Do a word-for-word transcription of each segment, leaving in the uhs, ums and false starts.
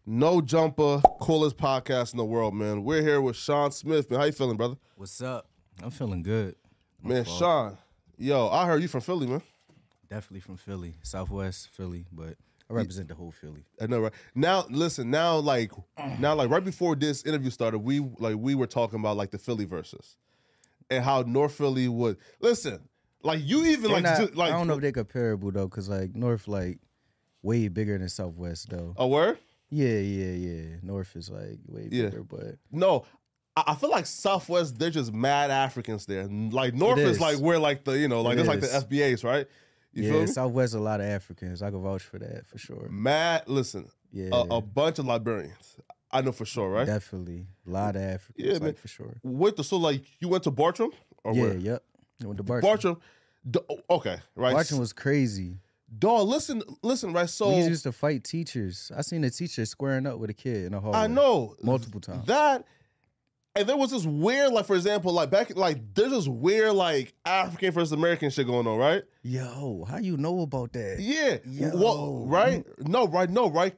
No Jumper, coolest podcast in the world, man. We're here with Sean Smith, man. How you feeling, brother? What's up? I'm feeling good. My Man, fault. Sean, yo, I heard you from Philly, man. Definitely from Philly, Southwest Philly, but I represent the whole Philly. I know, right? Now, listen, now, like, now, like, right before this interview started, we, like, we were talking about, like, the Philly versus and how North Philly would, listen, like, you even, They're like, not- just, like, I don't know if they're comparable though, cause like North like way bigger than Southwest though. a word? Yeah, yeah, yeah. North is like way Yeah. bigger, but No, I, I feel like Southwest, they're just mad Africans there. Like, North It is. is. like, we're like the, you know, like, It it's like the is. S B As, right? You yeah, feel me? Southwest a lot of Africans. I can vouch for that for sure. Mad, listen, Yeah, a, a bunch of Liberians. I know for sure, right? definitely a lot of Africans. Yeah, like, man. for sure. With the, so, like, you went to Bartram? Or Yeah, where? yep. I went to Bartram. Bartram. D- okay, right. Bartram was crazy. Dog, listen, listen, right? So We used to fight teachers. I seen a teacher squaring up with a kid in the hallway. I know multiple times. that, and there was this weird, like, for example, like back, like there's this weird, like African versus American shit going on, right? Yo, how you know about that? Yeah, Yo. well, right? No, right? No, right?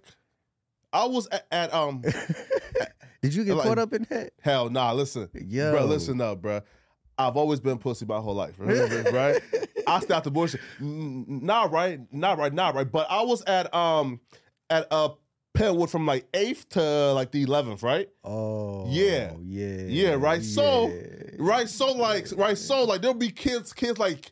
I was at, at um, Did you get like- caught up in that? hell, nah. Listen, Yo. bro, listen up, bro. I've always been pussy my whole life, right? right? I stopped the bullshit. N- Not right, not right, not right. But I was at um at uh Penwood from like eighth to like the eleventh, right? Oh, Yeah. yeah, Yeah, right. So, yeah. right. So like, right. So like, there'll be kids, kids like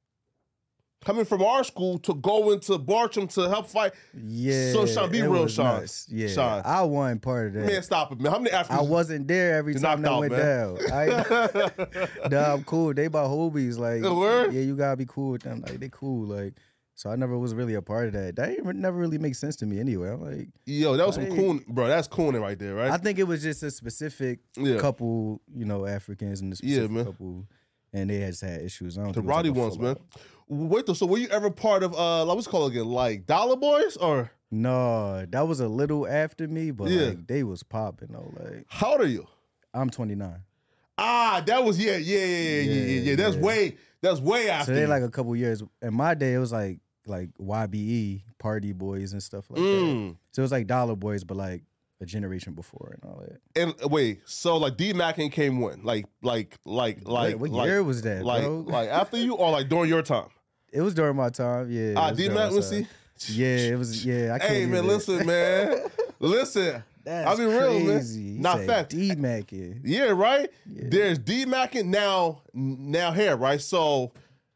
coming from our school to go into Bartram to help fight. yeah. So, Sean, be it real, was Sean. nuts. Yeah, Sean. I wasn't part of that. Man, stop it, man. How many I Africans? wasn't there every You time knocked that out, went man. down. I, nah, I'm cool. They my homies. Like, The word? yeah, you gotta be cool with them. Like, they cool. Like, so I never was really a part of that. That ain't, never really makes sense to me anyway. I'm like, Yo, that was some Like- coon, bro. That's cooning right there, right? I think it was just a specific Yeah. couple, you know, Africans and a Yeah, specific man. couple, and they just had issues. I don't the think it was Roddy like a ones, man. fallout. Wait, though. So, were you ever part of uh, like, what's it called again? Like Dollar Boys, or No, that was a little after me, but Yeah. like they was popping though. Like how old are you? I'm twenty-nine, Ah, that was yeah, yeah, yeah, yeah, yeah, yeah. Yeah, yeah. That's yeah. way, that's way after. so they you. like a couple years. In my day, it was like like Y B E Party Boys and stuff like that. Mm. So it was like Dollar Boys, but like a generation before and all that. And uh, wait, so like D Mackin came when? Like, like, like, like, what like, year was that, like, bro? like after you or like during your time? It was during my time. Yeah. it Ah, was D during Mac, my let's time. see. Yeah, it was. Yeah, I can't. Hey man, even- listen, man, listen. That's I'll be real, man. crazy. You Not said fact. D Mackin. Yeah, right. Yeah. There's D Mackin now, now here, right? So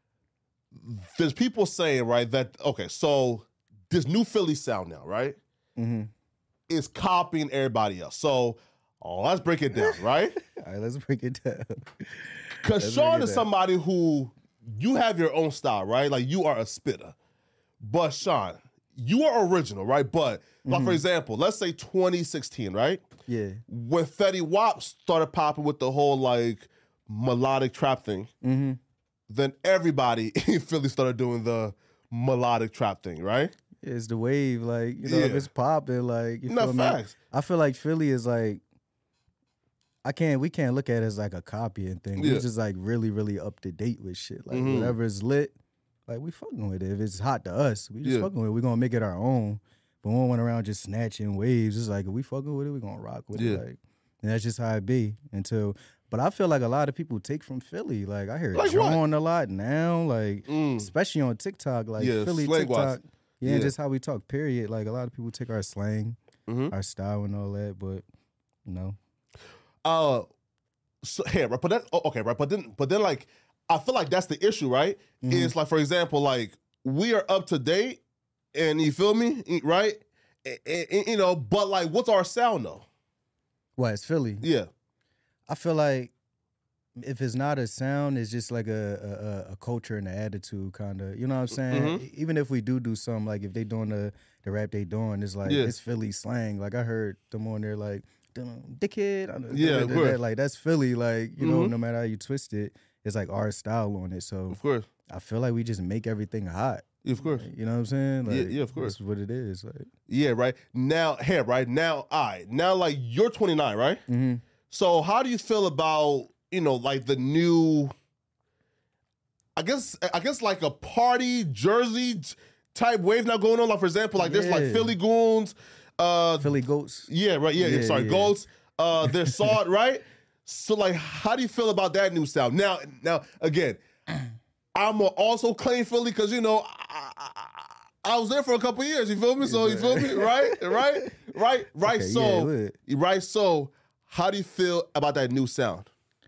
there's people saying, right, that okay, so this new Philly sound now, right, Mm-hmm. is copying everybody else. So oh, let's break it down, right? All right, let's break it down. Because Let's Sean break it is down. somebody who you have your own style, right? Like you are a spitter. But Sean, you are original, right? But like Mm-hmm. for example, let's say twenty sixteen, right? Yeah. When Fetty Wap started popping with the whole like melodic trap thing, Mm-hmm. then everybody in Philly started doing the melodic trap thing, right? It's the wave, like, you know, if Yeah. it's popping, like, you No feel me? facts. I feel like Philly is like, I can't, we can't look at it as like a copying thing. Yeah. We're just like really, really up to date with shit. Like, Mhm. whatever is lit, like, we fucking with it. If it's hot to us, we just Yeah. fucking with it. We're gonna make it our own. But we don't run around just snatching waves. It's like, if we fucking with it, we gonna rock with Yeah. it. Like, and that's just how it be until, but I feel like a lot of people take from Philly. Like, I hear Like what? John a lot now, like, Mm. especially on TikTok, like Yeah, Philly slang-wise. TikTok. Yeah, and Yeah. just how we talk, period. Like a lot of people take our slang, Mhm. our style and all that, but you know. Uh, so here, right? But that oh, okay, right? But then, but then, like, I feel like that's the issue, right? Mhm. Is like, for example, like we are up to date, and you feel me, right? And, and- you know, but like, what's our sound though? What, it's Philly? Yeah, I feel like if it's not a sound, it's just like a a, a culture and an attitude kind of, you know what I'm saying? Mhm. Even if we do do something, like if they doing the, the rap they doing, it's like, Yeah. it's Philly slang. Like I heard them on there like, "Dum, dickhead. I don't- Yeah, da- of da- da- course. da." Like that's Philly, like, you know, Mhm. no matter how you twist it, it's like our style on it. So of course, I feel like we just make everything hot. of course, You know what I'm saying? Yeah, Like, yeah, of course. That's what it is. Like, yeah, right. Now, here, right now, I now like you're twenty-nine, right? mm-hmm. So how do you feel about you know like the new? I guess I guess like a party jersey type wave now going on. Like for example, like there's like Yeah. Philly Goons. Uh, Philly Goats. Yeah, right. Yeah, yeah. Yeah, Sorry, yeah. Goats. Uh, they're sawed, right? So, like, how do you feel about that new sound? Now, now again, I'm gonna also claim Philly because you know I, I, I was there for a couple years. You feel me? So you feel me? Right, right, right, right. Okay, so, yeah, right. So, how do you feel about that new sound?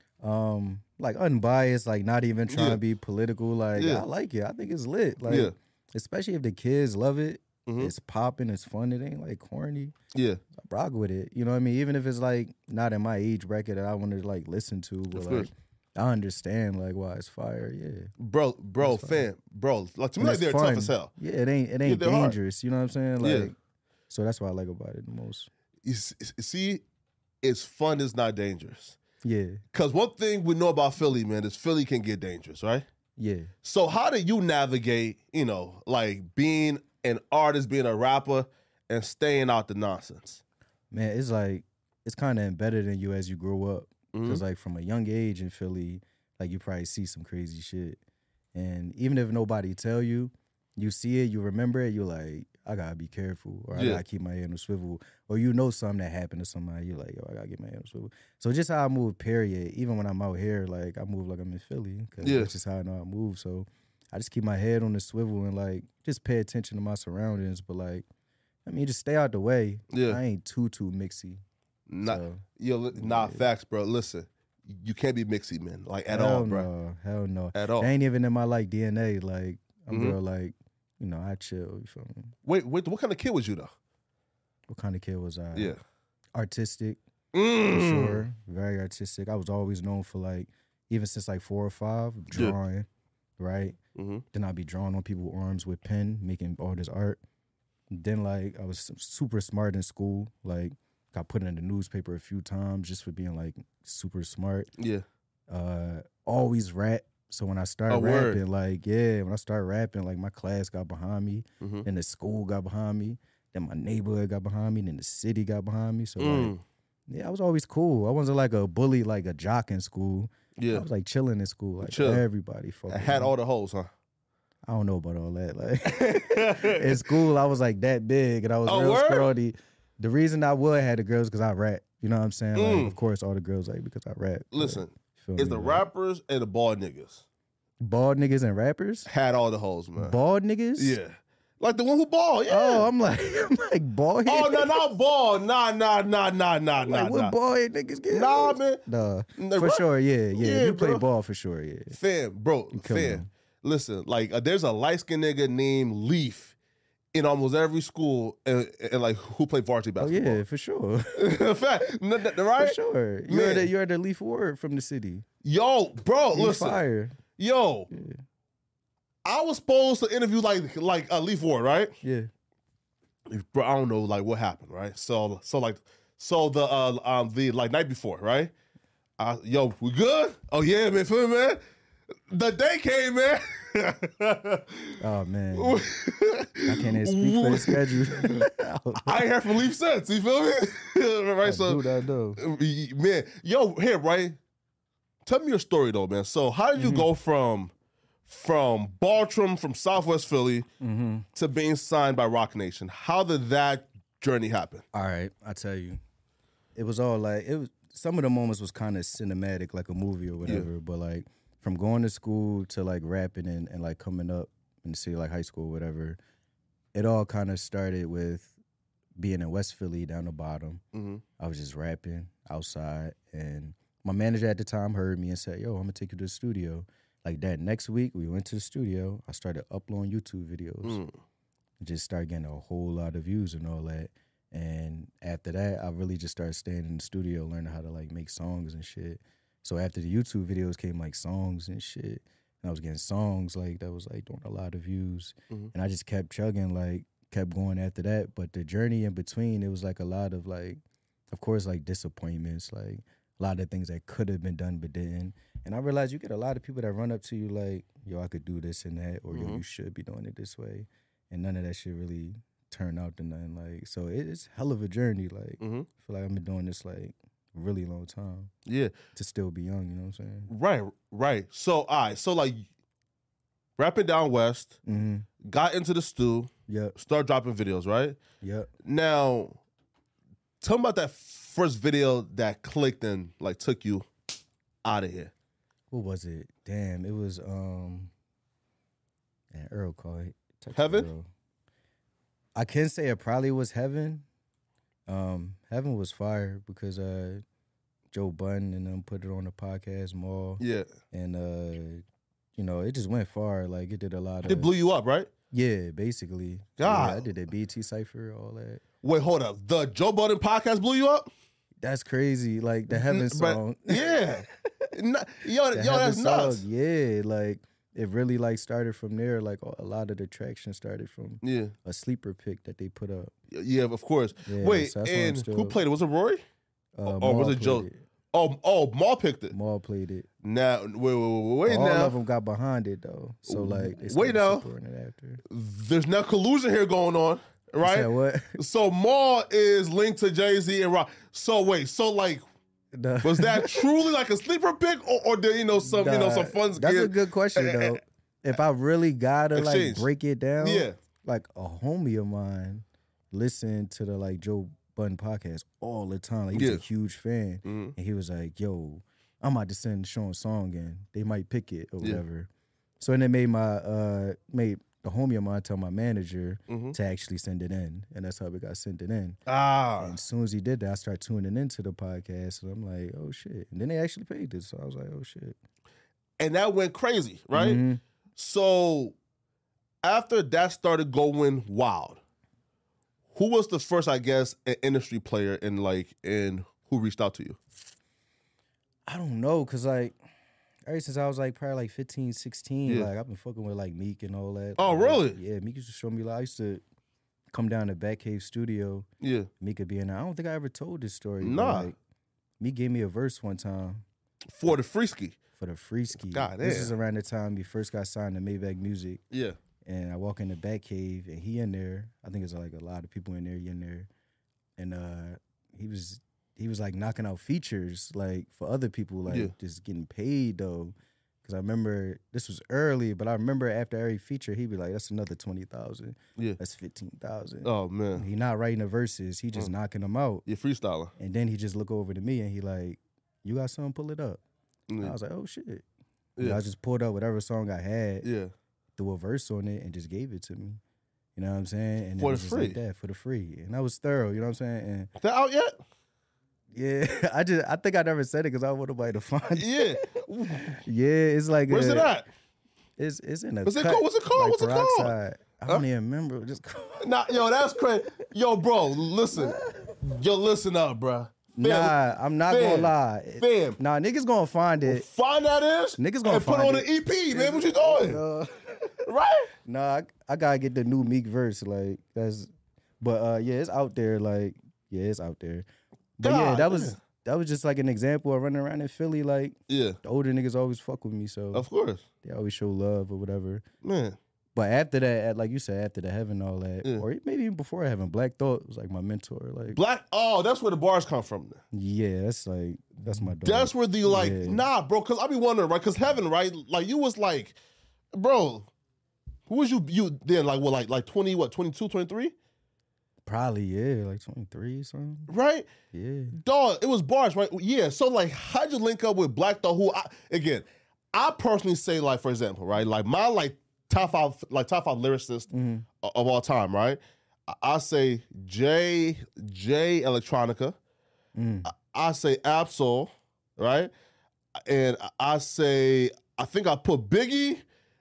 Um, like unbiased, like not even trying Yeah. to be political. Like Yeah. I like it. I think it's lit. Like Yeah. especially if the kids love it. Mhm. It's popping. It's fun. It ain't like corny. Yeah, I rock with it. You know what I mean? Even if it's like not in my age bracket that I want to like listen to, but Of like course. I understand like why it's fire. Yeah. bro, bro, That's fine. fan, bro. Like to me, And like it's they're fun. tough as hell. Yeah, it ain't it Yeah, ain't they're hard. dangerous. You know what I'm saying? Like Yeah. so that's what I like about it the most. You s- see, it's fun. It's not dangerous. Yeah. Because one thing we know about Philly, man, is Philly can get dangerous, right? Yeah. So how do you navigate, you know, like being an artist, being a rapper, and staying out the nonsense? Man, it's like it's kind of embedded in you as you grow up. Mhm. Because like from a young age in Philly, like you probably see some crazy shit. And even if nobody tell you, you see it, you remember it, you're like, I gotta be careful, or I Yeah. gotta keep my head on the swivel. Or you know something that happened to somebody, you're like, yo, I gotta get my head on the swivel. So just how I move, period. Even when I'm out here, like I move like I'm in Philly. Cause Yeah. that's just how I know I move. So I just keep my head on the swivel and like just pay attention to my surroundings. But like, I mean, just stay out the way. Yeah. I ain't too too mixy. Not, So, yo, li- nah, yeah. facts, bro. Listen, you can't be mixy, man. Like at hell all, bro. no, hell no. At all. That ain't even in my like D N A. Like I'm Mhm. real like, you know, I chill. You feel me? Wait, wait, what kind of kid was you though? What kind of kid was I? Yeah. Artistic, for Mm. sure. Very artistic. I was always known for like, even since like four or five, Yeah. drawing, right? Mm-hmm. Then I'd be drawing on people's arms with pen, making all this art. Then like I was super smart in school. Like got put in the newspaper a few times just for being like super smart. Yeah. Uh, always rap. So when I started Oh, word. rapping, like yeah, when I started rapping, like my class got behind me, Mhm. then the school got behind me, then my neighborhood got behind me, then the city got behind me. So like, Mm. yeah, I was always cool. I wasn't like a bully, like a jock in school. I Yeah. was like chilling in school, like Chill. everybody. I fucking had me. all the hoes, huh? I don't know about all that. Like in school, I was like that big, and I was Oh, real word? scrawny. The reason I would have the girls because I rap. You know what I'm saying? Mm. Like, of course, all the girls like because I rap. but Listen, you feel it's me? the Like, rappers and the bald niggas. bald niggas and rappers. Had all the hoes, man. Bald niggas. Yeah. Like the one who bald, yeah. Oh, I'm like, I'm like bald. Oh, no, not bald. Nah, nah, nah, nah, nah, Like, nah, what nah. ball head niggas get? Nah, hoes? man. Nah, The for rap- sure. Yeah, yeah. Yeah, If you play bro. ball for sure. Yeah. Fam, bro, You killing fam. them. Listen, like uh, there's a light skinned nigga named Leaf in almost every school, and, and like who played varsity Oh basketball. yeah, for sure. Fact, n- n- right? For sure. You're Man. the you're the leaf word from the city. Yo, bro, You listen, fire. yo, Yeah. I was supposed to interview like like a Leaf Ward, right? Yeah. Bro, I don't know like what happened, right? So so like so the uh um the like night before, right? Uh, yo, we good? Oh yeah, man, feel me, man. The day came, man. Oh man. I can't even speak for the schedule. I ain't heard from Leaf since. You feel me? right. So, Dude, I know. man, yo, here, right? Tell me your story though, man. So, how did you Mm-hmm. go from from Bartram, from Southwest Philly, Mm-hmm. to being signed by Rock Nation? How did that journey happen? All right, I tell you, it was all like it was. Some of the moments was kind of cinematic, like a movie or whatever. But like from going to school to like rapping and, and like coming up in the city, like high school, whatever. It all kind of started with being in West Philly down the bottom. Mm-hmm. I was just rapping outside, and my manager at the time heard me and said, "Yo, I'm gonna take you to the studio." Like that next week, we went to the studio. I started uploading YouTube videos. Mm. Just started getting a whole lot of views and all that. And after that, I really just started staying in the studio, learning how to like make songs and shit. So after the YouTube videos came like songs and shit. And I was getting songs like that was like doing a lot of views. Mhm. And I just kept chugging, like kept going after that. But the journey in between, it was like a lot of like, of course, like disappointments, like a lot of things that could have been done but didn't. And I realized you get a lot of people that run up to you like, yo, I could do this and that, or yo, Mhm. you should be doing it this way. And none of that shit really turn out to nothing. Like, so it- it's hell of a journey. Like, Mm-hmm. I feel like I've been doing this like a really long time Yeah, to still be young. You know what I'm saying? right, right. So, all right, so like rapping down west, Mm-hmm. got into the stew, Yep. start dropping videos, right? Yep. Now, tell me about that first video that clicked and like took you out of here. What was it? Damn, it was um. Man, Earl called it. Touch Heaven? Earl. I can say it probably was Heaven. Um, Heaven was fire because uh, Joe Budden and them put it on the podcast more. Yeah. And uh, you know, it just went far. Like it did a lot of. It blew you up, right? Yeah, basically. God. Yeah, I did that B T Cypher, all that. Wait, hold up. The Joe Budden podcast blew you up? That's crazy. Like the Heaven But- song. yeah. No- yo, The yo, Heaven that's nuts. song, yeah, like it really like started from there. Like a lot of the traction started from Yeah. a sleeper pick that they put up. Yeah, of course. Yeah, Wait, so that's why I'm and still- who played it? Was it Rory? Uh, or was Maul it Joe? played it. Oh, oh, Maul picked it. Maul played it. Now, wait, wait, wait, wait All now. of them got behind it though. So like, they Wait started now. supporting it after. There's now collusion here going on, You right? said what? So Maul is linked to Jay-Z and Rock. So wait, so like, The- was that truly like a sleeper pick, or, or did you know some, you know, Nah, some funds? That's get, a good question though. If I really gotta Exchange. like break it down, Yeah. like a homie of mine listened to the like Joe Budden podcast all the time. Like, he was Yeah. a huge fan, Mhm. and he was like, "Yo, I'm about to send Sean a song, and they might pick it or Yeah. whatever." So then it made my uh made the homie of mine tell my manager Mhm. to actually send it in, and that's how we got sent it in. Ah, And as soon as he did that, I started tuning into the podcast, and I'm like, "Oh shit!" And then they actually paid it, so I was like, "Oh shit!" and that went crazy, right? Mhm. So after that started going wild, who was the first, I guess, i- industry player in like in who reached out to you? I don't know, cause like ever since I was like probably like fifteen, sixteen, Yeah. like I've been fucking with like Meek and all that. Oh, Like, really? Yeah, Meek used to show me. Like, I used to come down to Batcave Studio. Yeah, Meek would be in there. I don't think I ever told this story. but, Nah. Like, Meek gave me a verse one time for the Freeski. for the free ski. God This damn. is around the time he first got signed to Maybach Music. Yeah, And I walk in the Batcave and he in there. I think it's like a lot of people in there. He in there, and uh, he was he was like knocking out features like for other people, like Yeah. just getting paid though. Cause I remember this was early, but I remember after every feature he'd be like, "That's another twenty thousand. yeah. That's fifteen thousand." Oh man, He not writing the verses. He just Mm. knocking them out, you're freestyler. and then he just look over to me and he like, "You got something? Pull it up." Yeah. I was like, "Oh shit." And Yeah. I just pulled up whatever song I had, Yeah. threw a verse on it, and just gave it to me. You know what I'm saying? And For it the was just like free. that for the free, and that was thorough. You know what I'm saying? And That out yet? yeah, I just I think I never said it because I want nobody to find it. Yeah. Yeah, it's like Where's a, it at? It's it's in a. What's it cut, called? What's it called? like What's it called? peroxide. I don't even remember. Just Nah, yo, that's crazy. Yo, bro, listen. Yo, listen up, bro. Fam, nah, I'm not fam, gonna lie. fam. Nah, niggas gonna find it. Find that is. Niggas gonna and put find on it. an E P, man. What you doing? Uh, Right? nah, I, I gotta get the new Meek verse. Like that's, but uh, yeah, it's out there. Like yeah, it's out there. But yeah, God that was damn. that was just like an example of running around in Philly. Like Yeah, the older niggas always fuck with me, so of course, they always show love or whatever. man. But after that, like you said, after the Heaven, all that, Yeah. or maybe even before Heaven, Black Thought was like my mentor. Like, Black. Oh, that's where the bars come from. yeah, that's like that's my dog. That's where the like, Yeah. nah, bro. Cause I be wondering, right? Cause Heaven, right? Like you was like, bro, who was you? You then like what? Like like twenty? What? twenty-two, twenty-three? Probably yeah, like twenty-three or something. Right? Yeah, Dog, it was bars, right? Yeah. So like, how'd you link up with Black Thought? Who I, again, I personally say like, for example, right? Like my like top five, like top five lyricists mm-hmm. o- of all time, right? I, I say J J Electronica. mm. I say Absol, right? And I say I think I put Biggie,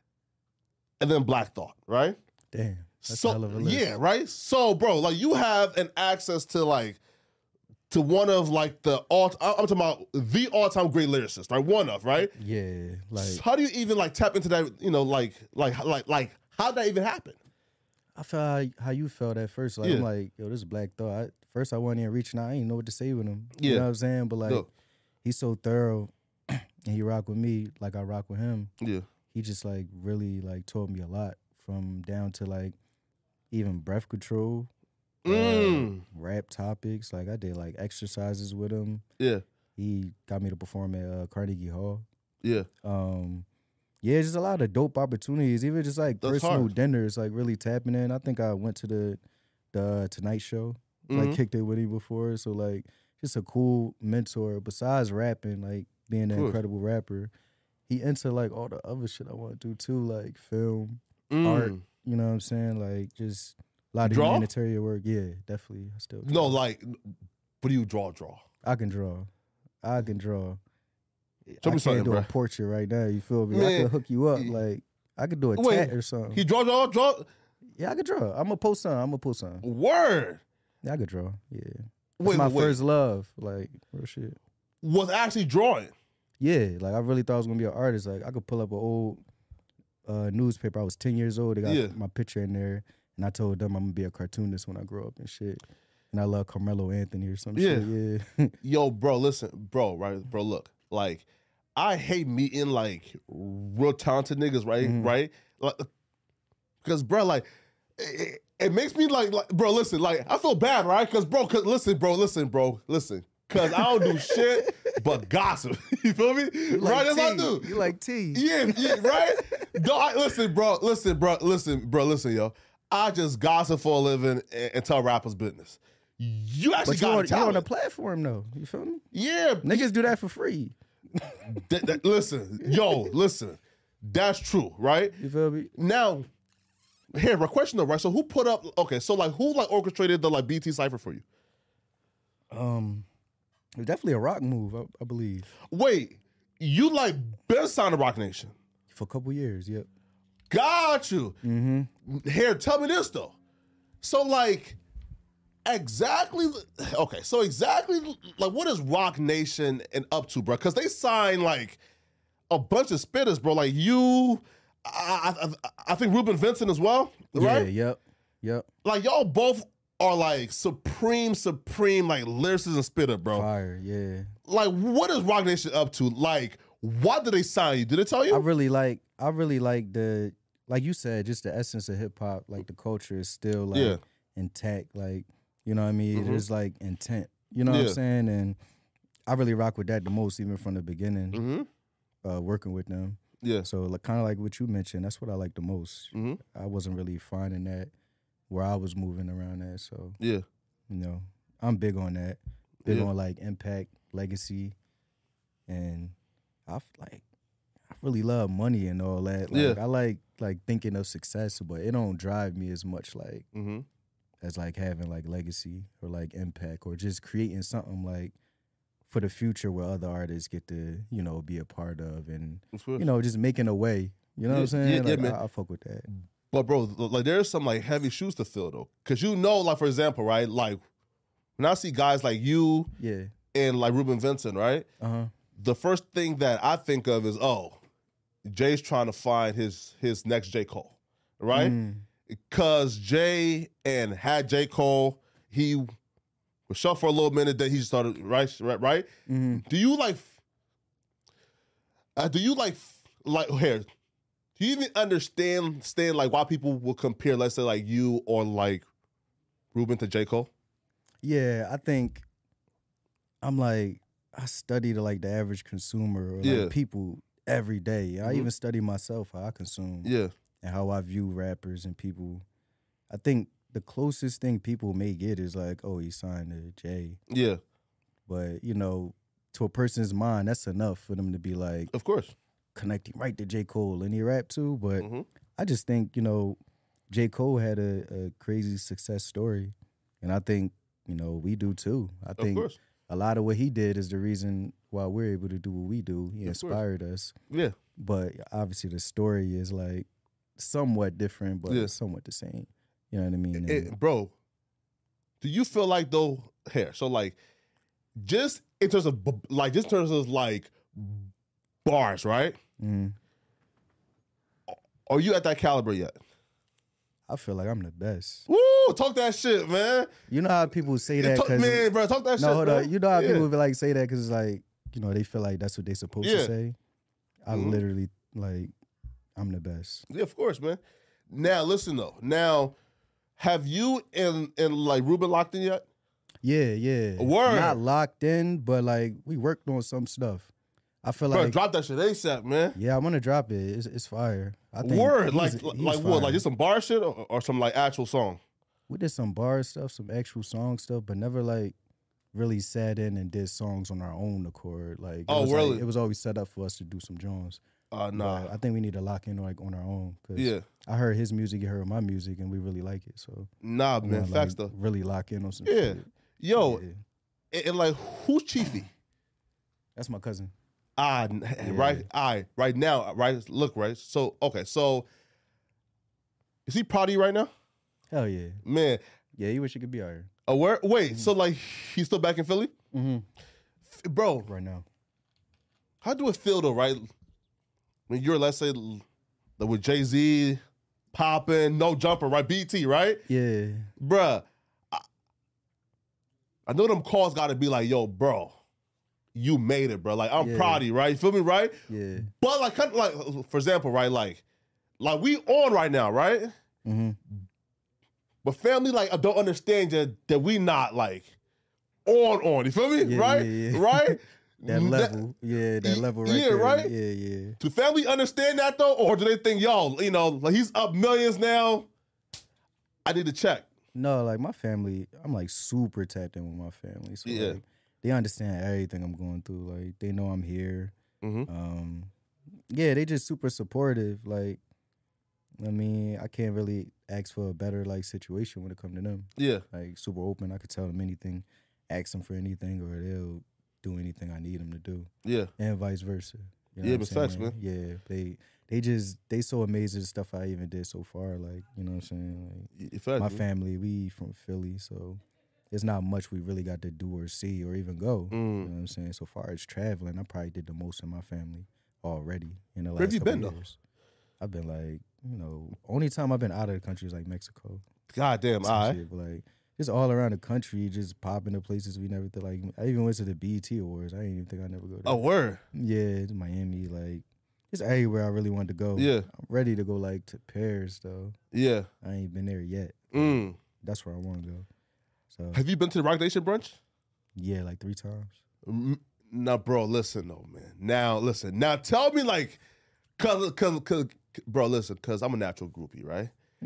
and then Black Thought, right? Damn, that's so a hell of a list. yeah, right. So, bro, like you have an access to like to one of like the all. I'm talking about the all-time great lyricist, right? One of, right? Yeah, like So how do you even like tap into that? You know, like like like like how did that even happen? I felt how, how you felt at first. Like I'm Yeah. like, yo, this is Black Thought. I, first, I wasn't even reaching out. I didn't know what to say with him. Yeah. You know what I'm saying? But like, No. he's so thorough, and he rock with me like I rock with him. Yeah, He just like really like taught me a lot from down to like even breath control, uh, mm. rap topics. Like I did like exercises with him. yeah, He got me to perform at uh, Carnegie Hall. yeah. Um, yeah, just a lot of dope opportunities. Even just like That's personal hard. dinners, like really tapping in. I think I went to the the Tonight Show like Mhm. kicked it with him before. So like just a cool mentor. Besides rapping, like being an Cool. incredible rapper, he into like all the other shit I want to do too, like film, Mm. art. You know what I'm saying? Like just a lot of Draw? humanitarian work. Yeah, definitely. I still No, draw. like, what do you draw? Draw. I can draw. I can draw. Show I me something, can't do bro. a portrait right now. You feel me? I Man, can hook you up. y- Like I could do a Wait, tat or something. He draw, draw, draw. Yeah, I could draw. I'm gonna post some. I'm gonna post some. Word. Yeah, I could draw. Yeah, it's Wait, my wait, wait. first love. Like real shit. Was actually drawing. Yeah, like I really thought I was gonna be an artist. Like I could pull up an old uh, newspaper. I was ten years old. They got Yeah. my picture in there, and I told them I'm gonna be a cartoonist when I grow up and shit. And I love Carmelo Anthony or some Yeah. shit. Yeah. Yo, bro, listen, bro, right, bro, look, like, I hate meeting like real talented niggas, right, Mhm. right, like, because, bro, like, it, it makes me like, like, bro, listen, like, I feel bad, right, because, bro, cause listen, bro, listen, bro, listen, because I don't do shit but gossip. You feel me? You Right, like that's what I tea. do. You like tea. Yeah, yeah, right? No, I, listen, bro, listen, bro, listen, bro, listen, yo. I just gossip for a living and, and tell rappers business. You actually But you got on, a you on talent. a platform though. You feel me? Yeah, Niggas do that for free. that- that- listen, yo, listen. That's true, right? You feel me? Now, here, a question though, right? So who put up, okay, so like who like orchestrated the like B T Cypher for you? Um, it was definitely a rock move, I, I believe. Wait, you like been signed to Rock Nation. For a couple years, yep. Got you. Mm-hmm. Here, tell me this though. So like, exactly, okay, so exactly like what is Rock Nation and up to, bro? Because they sign like a bunch of spitters, bro. Like you, I, I, I think Ruben Vincent as well, right? Yeah, yep, yep. Like y'all both are like supreme, supreme like lyricists and spitter, bro. Fire, yeah. Like what is Rock Nation up to? Like why did they sign you? Did they tell you? I really like, I really like the, like you said, just the essence of hip hop. Like the culture is still like Yeah. intact. Like, you know what I mean? Mhm. There's like intent. You know what Yeah. I'm saying? And I really rock with that the most, even from the beginning, Mm-hmm. uh, working with them. Yeah. So like kind of like what you mentioned, that's what I like the most. Mm-hmm. I wasn't really finding that where I was moving around at. So, Yeah. you know, I'm big on that. Big Yeah. on like impact, legacy, and I f- like I really love money and all that. Like Yeah. I like like thinking of success, but it don't drive me as much like Mm-hmm. as like having like legacy or like impact or just creating something like for the future where other artists get to, you know, be a part of and you know, just making a way. You know what I'm Yeah, saying? yeah, yeah, like, man. I, I fuck with that. But bro, like there's some like heavy shoes to fill though, cause you know, like for example, right? Like when I see guys like you Yeah. and like Ruben Vincent, right? Uh-huh. The first thing that I think of is, oh, Jay's trying to find his his next J. Cole, right? Mm. Cause Jay and had J. Cole, he was shut for a little minute, then he started right, right, right. Mhm. Do you like? Uh, do you like like here? Do you even understand, understand like why people will compare, let's say, like you or like Ruben to J. Cole? Yeah, I think I'm like I study the like the average consumer or like Yeah. people every day. I Mhm. even study myself how I consume Yeah, and how I view rappers and people. I think the closest thing people may get is like, oh, he signed to Jay. yeah, But, you know, to a person's mind, that's enough for them to be like of course. connecting right to J. Cole and he rap too. But Mhm. I just think, you know, J. Cole had a, a crazy success story. And I think, you know, we do too. I Of think course. a lot of what he did is the reason why we're able to do what we do. He Of course. inspired us. Yeah, But obviously the story is like somewhat different, but Yeah. somewhat the same. You know what I mean? It- And- bro. Do you feel like though here? So like, just in terms of b- like, just in terms of like bars, right? Mhm. Are you at that caliber yet? I feel like I'm the best. Woo! Talk that shit, man. You know how people say Yeah, that talk, because man, bro, talk that no, shit. hold man. on. You know how Yeah. people be like say that because it's like you know they feel like that's what they supposed Yeah. to say. I Mhm. literally like I'm the best. Yeah, of course, man. Now listen though. Now, have you and and like Ruben locked in yet? Yeah, yeah. Word. Not locked in, but like we worked on some stuff. I feel Bro, like drop that shit ASAP, man. yeah, I want to drop it. It's, it's fire. I think Word, he's- like he's like what? fire. Like just some bar shit or, or some like actual song? we did some bar stuff, some actual song stuff, but never like really sat in and did songs on our own accord. Like, it Oh, was really? Like, it was always set up for us to do some Jones. Uh, nah. But I think we need to lock in like on our own. Cause Yeah. I heard his music, you heard my music, and we really like it. So Nah, I man. wanna, Facts like, though. really lock in on some Yeah. shit. Yo, Yeah. and, and like, who's Chiefy? That's my cousin. Ah, n- right. All right. Right now, right. Look, right. So, okay. So, is he proud of you right now? Hell yeah. Man. Yeah, he wish he could be out here. Oh, where? Wait. So, like, he's still back in Philly, Mm-hmm. F- bro? Right now. How do it feel though, right? When you're, let's say, l- with Jay Z, popping, no jumper, right? B T, right? Yeah. Bruh, I, I know them calls got to be like, yo, bro, you made it, bro. Like, I'm Yeah. proud of you, right? You feel me, right? Yeah. But like, kind of like, for example, right? Like, like we on right now, right? Mm-hmm. But family, like, I don't understand that that we not like on on. You feel me, Yeah, right? yeah, yeah. Right? That level. Yeah, that level right yeah, there. right? Yeah, yeah. Do family understand that though, or do they think, yo, you know, like he's up millions now? I need to check. No, like my family, I'm like super tapped in with my family. So Yeah. like, they understand everything I'm going through. Like they know I'm here. Mm-hmm. Um, yeah, they just super supportive. Like, I mean, I can't really ask for a better like situation when it comes to them. Yeah, Like super open. I could tell them anything, ask them for anything, or they'll do anything I need them to do, yeah, and vice versa. You know Yeah, what but I'm facts, saying? Yeah, they they just they so amazed at the stuff I even did so far. Like, you know what I'm saying? Like, Y- facts, my man. family, we from Philly, so there's not much we really got to do or see or even go. Mm. You know what I'm saying? So far as traveling, I probably did the most in my family already in the last Where have you couple been, though? years. I've been like, you know, only time I've been out of the country is like Mexico. God damn, Some all right. shit, but like just all around the country, just popping to places we never thought. Like I even went to the B E T Awards. I didn't even think I'd never go there. Oh, word. Yeah, it's Miami, like it's everywhere I really wanted to go. Yeah. I'm ready to go like to Paris though. Yeah. I ain't been there yet. Mm. That's where I want to go. So Have you been to the Rock Nation brunch? yeah, like three times. Mm, Now, bro, listen, though, man. Now, listen. Now, tell me, like, cause, cause, cause, bro, listen, cause I'm a natural groupie, right?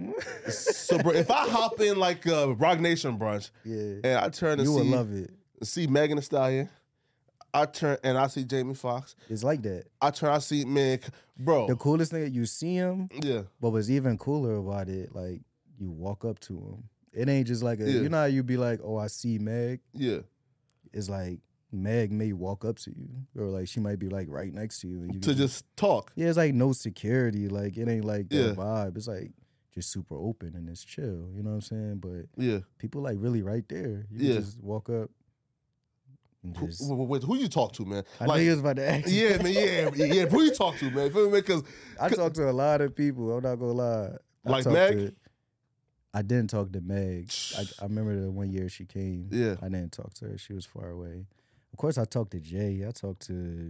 So, bro, if I hop in like a Rock Nation brunch Yeah, and I turn to you see, would love it. see Megan Thee Stallion, I turn and I see Jamie Foxx. It's like that. I turn, I see man, bro. The coolest thing, you see him, Yeah, but what's even cooler about it, like you walk up to him. It ain't just like a, Yeah. you know how you be like, oh, I see Meg. yeah. It's like Meg may walk up to you, or like she might be like right next to you, and you To can just talk. yeah, it's like no security. Like it ain't like that Yeah. vibe. It's like just super open and it's chill. You know what I'm saying? But Yeah. people like really right there. You Yeah. can just walk up and Who, just. wait, wait, who you talk to, man? I know you was about to ask. yeah, man, yeah, yeah. Who you talk to, man? Feel me? Because I talk to a lot of people. I'm not gonna lie. I Like talked Meg? to- I I didn't talk to Meg. I, I remember the one year she came. Yeah. I didn't talk to her. She was far away. Of course, I talked to Jay. I talked to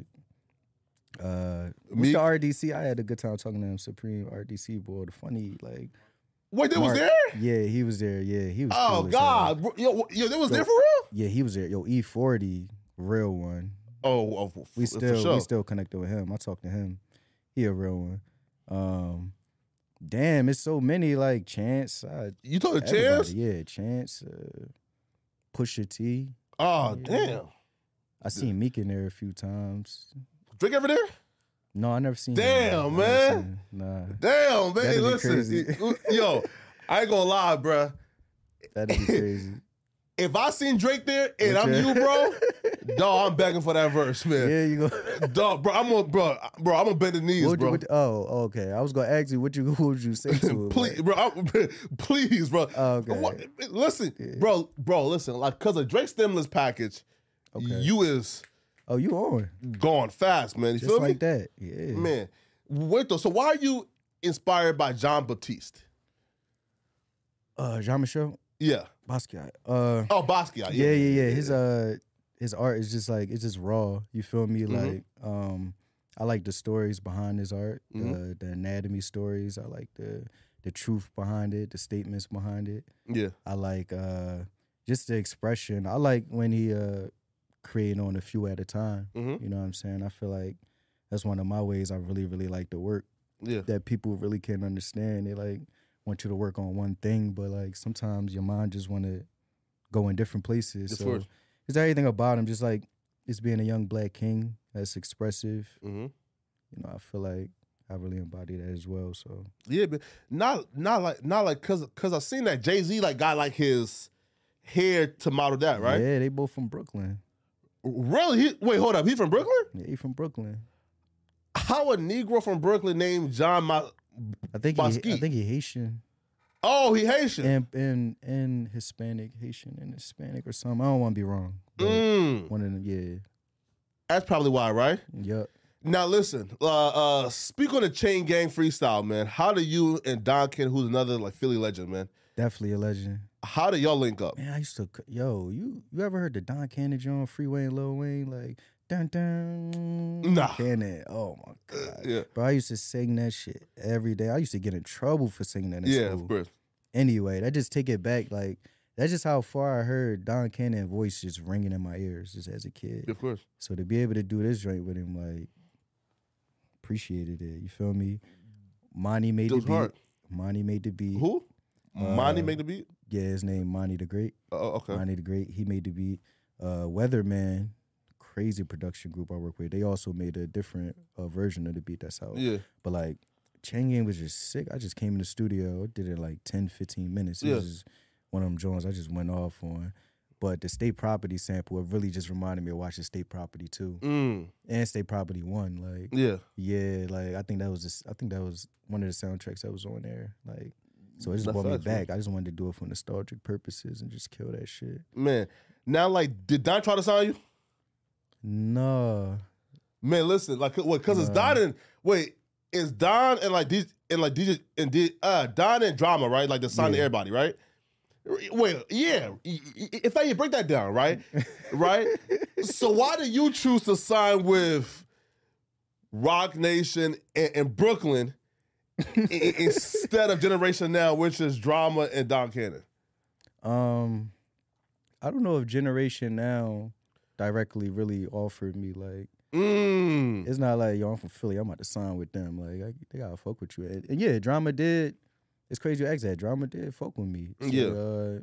uh, Meek? Mister R D C. I had a good time talking to him. Supreme R D C boy, the funny like. wait, they was Mark- there? Yeah, he was there. Yeah, he was. Oh cool as hell. God, bro, yo, yo, they was Yo. there for real? Yeah, he was there. Yo, E forty, real one. Oh, oh, f- We f- still for sure. we still connected with him. I talked to him. He a real one. Um, damn, it's so many like Chance. I, You talking to everybody, Chance? Yeah, Chance. Uh, Pusha T. Oh, Yeah. damn. I seen Meek in there a few times. Drake ever there? No, I never seen. Damn, him. I never man. seen him. Nah, Damn, man. That'd Hey, be listen, crazy. yo, I ain't gonna lie, bruh. that'd be crazy. If I seen Drake there and What I'm you- you, bro, dog, I'm begging for that verse, man. Yeah, you go. Dog, bro, I'm on, bro, bro, I'm gonna bend the knees, What, bro. what, oh, okay. I was gonna ask you what you what would you say to him? please, like- bro, I'm, please, bro. Oh, okay. What- listen, bro, bro, listen. Like, cause of Drake's stimulus package, Okay. you is Oh, you on? going fast, man. You Just feel like me, that. Yeah. man? Wait though. So why are you inspired by John Baptiste? Uh, Jean Michel Yeah. Basquiat. Uh, Oh, Basquiat. yeah, yeah, yeah. His uh, his art is just like it's just raw. You feel me? Mhm. Like, um, I like the stories behind his art, Mhm. the the anatomy stories. I like the the truth behind it, the statements behind it. Yeah. I like uh, just the expression. I like when he uh, create on a few at a time. Mhm. You know what I'm saying? I feel like that's one of my ways I really, really like to work. Yeah. That people really can't understand. They like want you to work on one thing, but like sometimes your mind just want to go in different places. Of so course. is there anything about him just like just being a young black king that's expressive? Mm-hmm. You know, I feel like I really embody that as well. So Yeah, but not not like not like cause cause I seen that Jay-Z like got like his hair to model that, right? yeah, they both from Brooklyn. Really? He, wait, hold up. He from Brooklyn? Yeah, he from Brooklyn. How a Negro from Brooklyn named John Ma- I think he, Bosky? I think he Haitian Oh, he Haitian. and and and Hispanic, Haitian and Hispanic or something. I don't want to be wrong. but Mm, One of them, yeah, that's probably why, right? yep. Now listen, uh, uh, speak on the Chain Gang freestyle, man. How do you and Don Ken, who's another like Philly legend, man? Definitely a legend. How do y'all link up? Man, I used to, yo, you you ever heard the Don Cannon joint, Freeway and Lil Wayne? Like, dun dun. Nah. Cannon. Oh my God. Uh, yeah, Bro, I used to sing that shit every day. I used to get in trouble for singing that in yeah, school. of course. Anyway, that just take it back. Like, that's just how far I heard Don Cannon voice just ringing in my ears just as a kid. Of course. So to be able to do this joint with him, like, appreciated it. You feel me? Monty made It the was beat. hard. Monty made the beat. Who? Monty Uh, make the beat? Yeah, his name Monty the Great. Oh, okay. Monty the Great. He made the beat. Uh, Weatherman, crazy production group I work with. They also made a different uh, version of the beat that's out. Yeah, But like, Chain Gang was just sick. I just came in the studio, did it in like ten, fifteen minutes. It Yeah. was just one of them joints I just went off on. But the State Property sample, it really just reminded me of watching State Property two mm, and State Property one. Like, yeah. yeah, like I think that was just, I think that was one of the soundtracks that was on there. Like, so it just That's brought me facts, man. back. I just wanted to do it for nostalgic purposes and just kill that shit. Man, now like, did Don try to sign you? No, Man, listen, like, what? Because it's Nah. Don and wait, it's Don and like D and like D J and D, uh Don and Drama, right? Like the sign to Yeah. everybody, right? Wait, yeah. If I break that down, right, right. So why did you choose to sign with Rock Nation and, and Brooklyn i- instead of Generation Now, which is Drama and Don Cannon? um, I don't know if Generation Now directly really offered me like. Mm. It's not like, yo, I'm from Philly, I'm about to sign with them. Like, I, they gotta fuck with you. And, and yeah, Drama did. It's crazy you ask that. Drama did fuck with me. So, Yeah. Uh,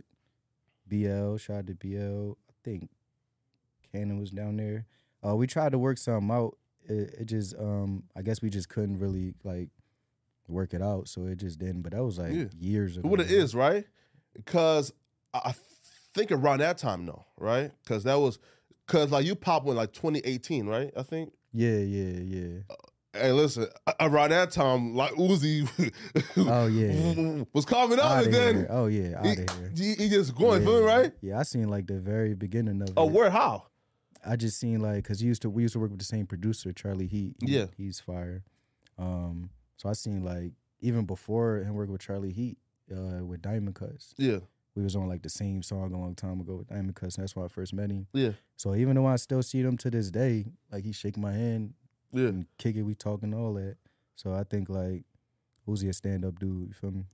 B L, shout out to B L. I think Cannon was down there. Uh, we tried to work something out. It, it just, um, I guess we just couldn't really like work it out, so it just didn't. But that was like Yeah. years ago. What it is, right? Because I think around that time, though, right? Because that was, because like you popped in like twenty eighteen, right? I think. Yeah, yeah, yeah. Hey, listen, a- around that time, like Uzi Oh yeah. was coming out, Outta and then here. Oh yeah, out he, of here. he, he just going, yeah. feel me, right? Yeah, I seen like the very beginning of Oh, it. where, how? I just seen like, cause he used to we used to work with the same producer, Charlie Heat. He- Yeah. he's fire. Um, so I seen like even before him working with Charlie Heat, uh, with Diamond Cuts, Yeah, we was on like the same song a long time ago with Diamond Cuts. And that's why I first met him. yeah, So even though I still see him to this day, like he shake my hand yeah. and kick it, we talking all that. So I think like Uzi a stand up dude. You feel me?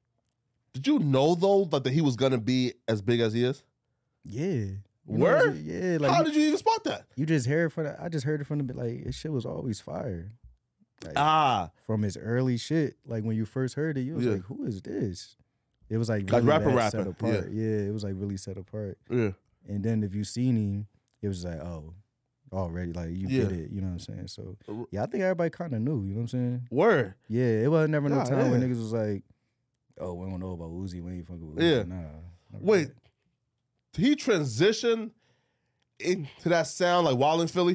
Did you know though that, that he was gonna be as big as he is? Yeah. You know, Word? yeah. Like how you, did you even spot that? you just heard it from the, I just heard it from the like his shit was always fire. Like, Ah, from his early shit, like when you first heard it, you was Yeah. like, "Who is this?" It was like Like really rapper that set rapping, apart. Yeah. it was like really set apart. yeah, And then if you seen him, it was like, "Oh, already like you Yeah. get it." You know what I'm saying? So Uh, yeah, I think everybody kind of knew. You know what I'm saying? word. Yeah, it wasn't never no Nah, time when yeah. niggas was like, "Oh, we don't know about Uzi. We ain't fucking with Yeah. Uzi." Nah. never Wait, that. did he transition into that sound like Wild in Philly?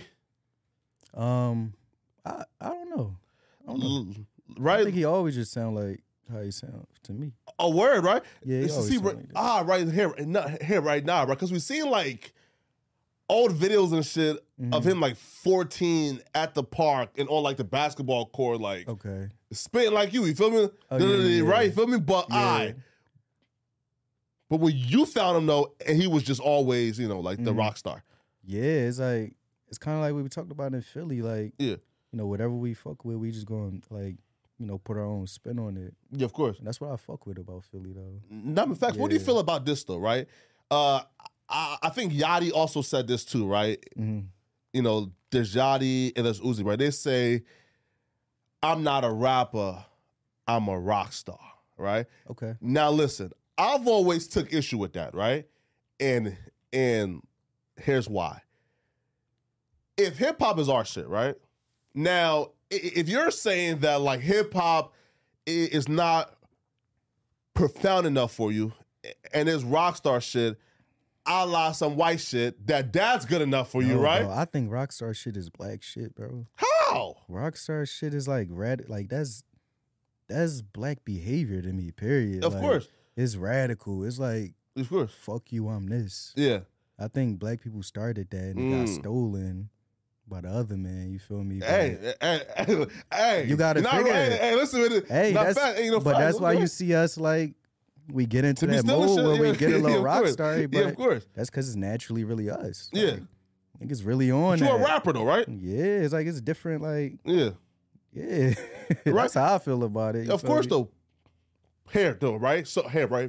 Um, I I don't know. I don't know. L- I Right? think he always just sound like how he sound to me. A word, right? Yeah, he It's to always see sound right, like that. ah right here, not here right now, right? Because we've seen like old videos and shit of Mhm. him like fourteen at the park and on like the basketball court, like Okay. spitting like you. You feel me? Oh, yeah, yeah, Right? yeah. You feel me? But Yeah. I. But when you found him though, and he was just always, you know, like the Mhm. rock star. Yeah, it's like it's kind of like what we talked about in Philly. Like, Yeah. you know, whatever we fuck with, we just going to like, you know, put our own spin on it. Yeah, of course. And that's what I fuck with about Philly, though. Not in fact, what do you Yeah. feel about this though, right? Uh I, I think Yachty also said this too, right? hmm You know, there's Yachty and there's Uzi, right? They say, I'm not a rapper, I'm a rock star. right? Okay. Now listen, I've always took issue with that, right? And and here's why. If hip hop is our shit, right? Now, if you're saying that like hip hop is not profound enough for you, and it's rock star shit, a la some white shit, that that's good enough for you, No, right? bro, I think rockstar shit is black shit, bro. How? Rockstar shit is like rad, like that's that's black behavior to me. Period. Of Like, course, it's radical. It's like of course. fuck you, I'm this. Yeah. I think black people started that and it got Mm. stolen by the other man. You feel me? Hey, But- hey, hey, hey, You gotta not figure right. it. Hey, listen to it. Hey, Not that's, fact, ain't no but fact. that's why Okay. you see us like we get into To be that still mode shit, where yeah, we get a yeah, little of rock course. star, Yeah, but of course. that's because it's naturally really us. Yeah. Like, niggas really on But you a that. rapper though, right? Yeah, it's like it's different. Like, Yeah. yeah, Right. that's how I feel about it. you Of feel course me? though. Hair though, right? So hair, right?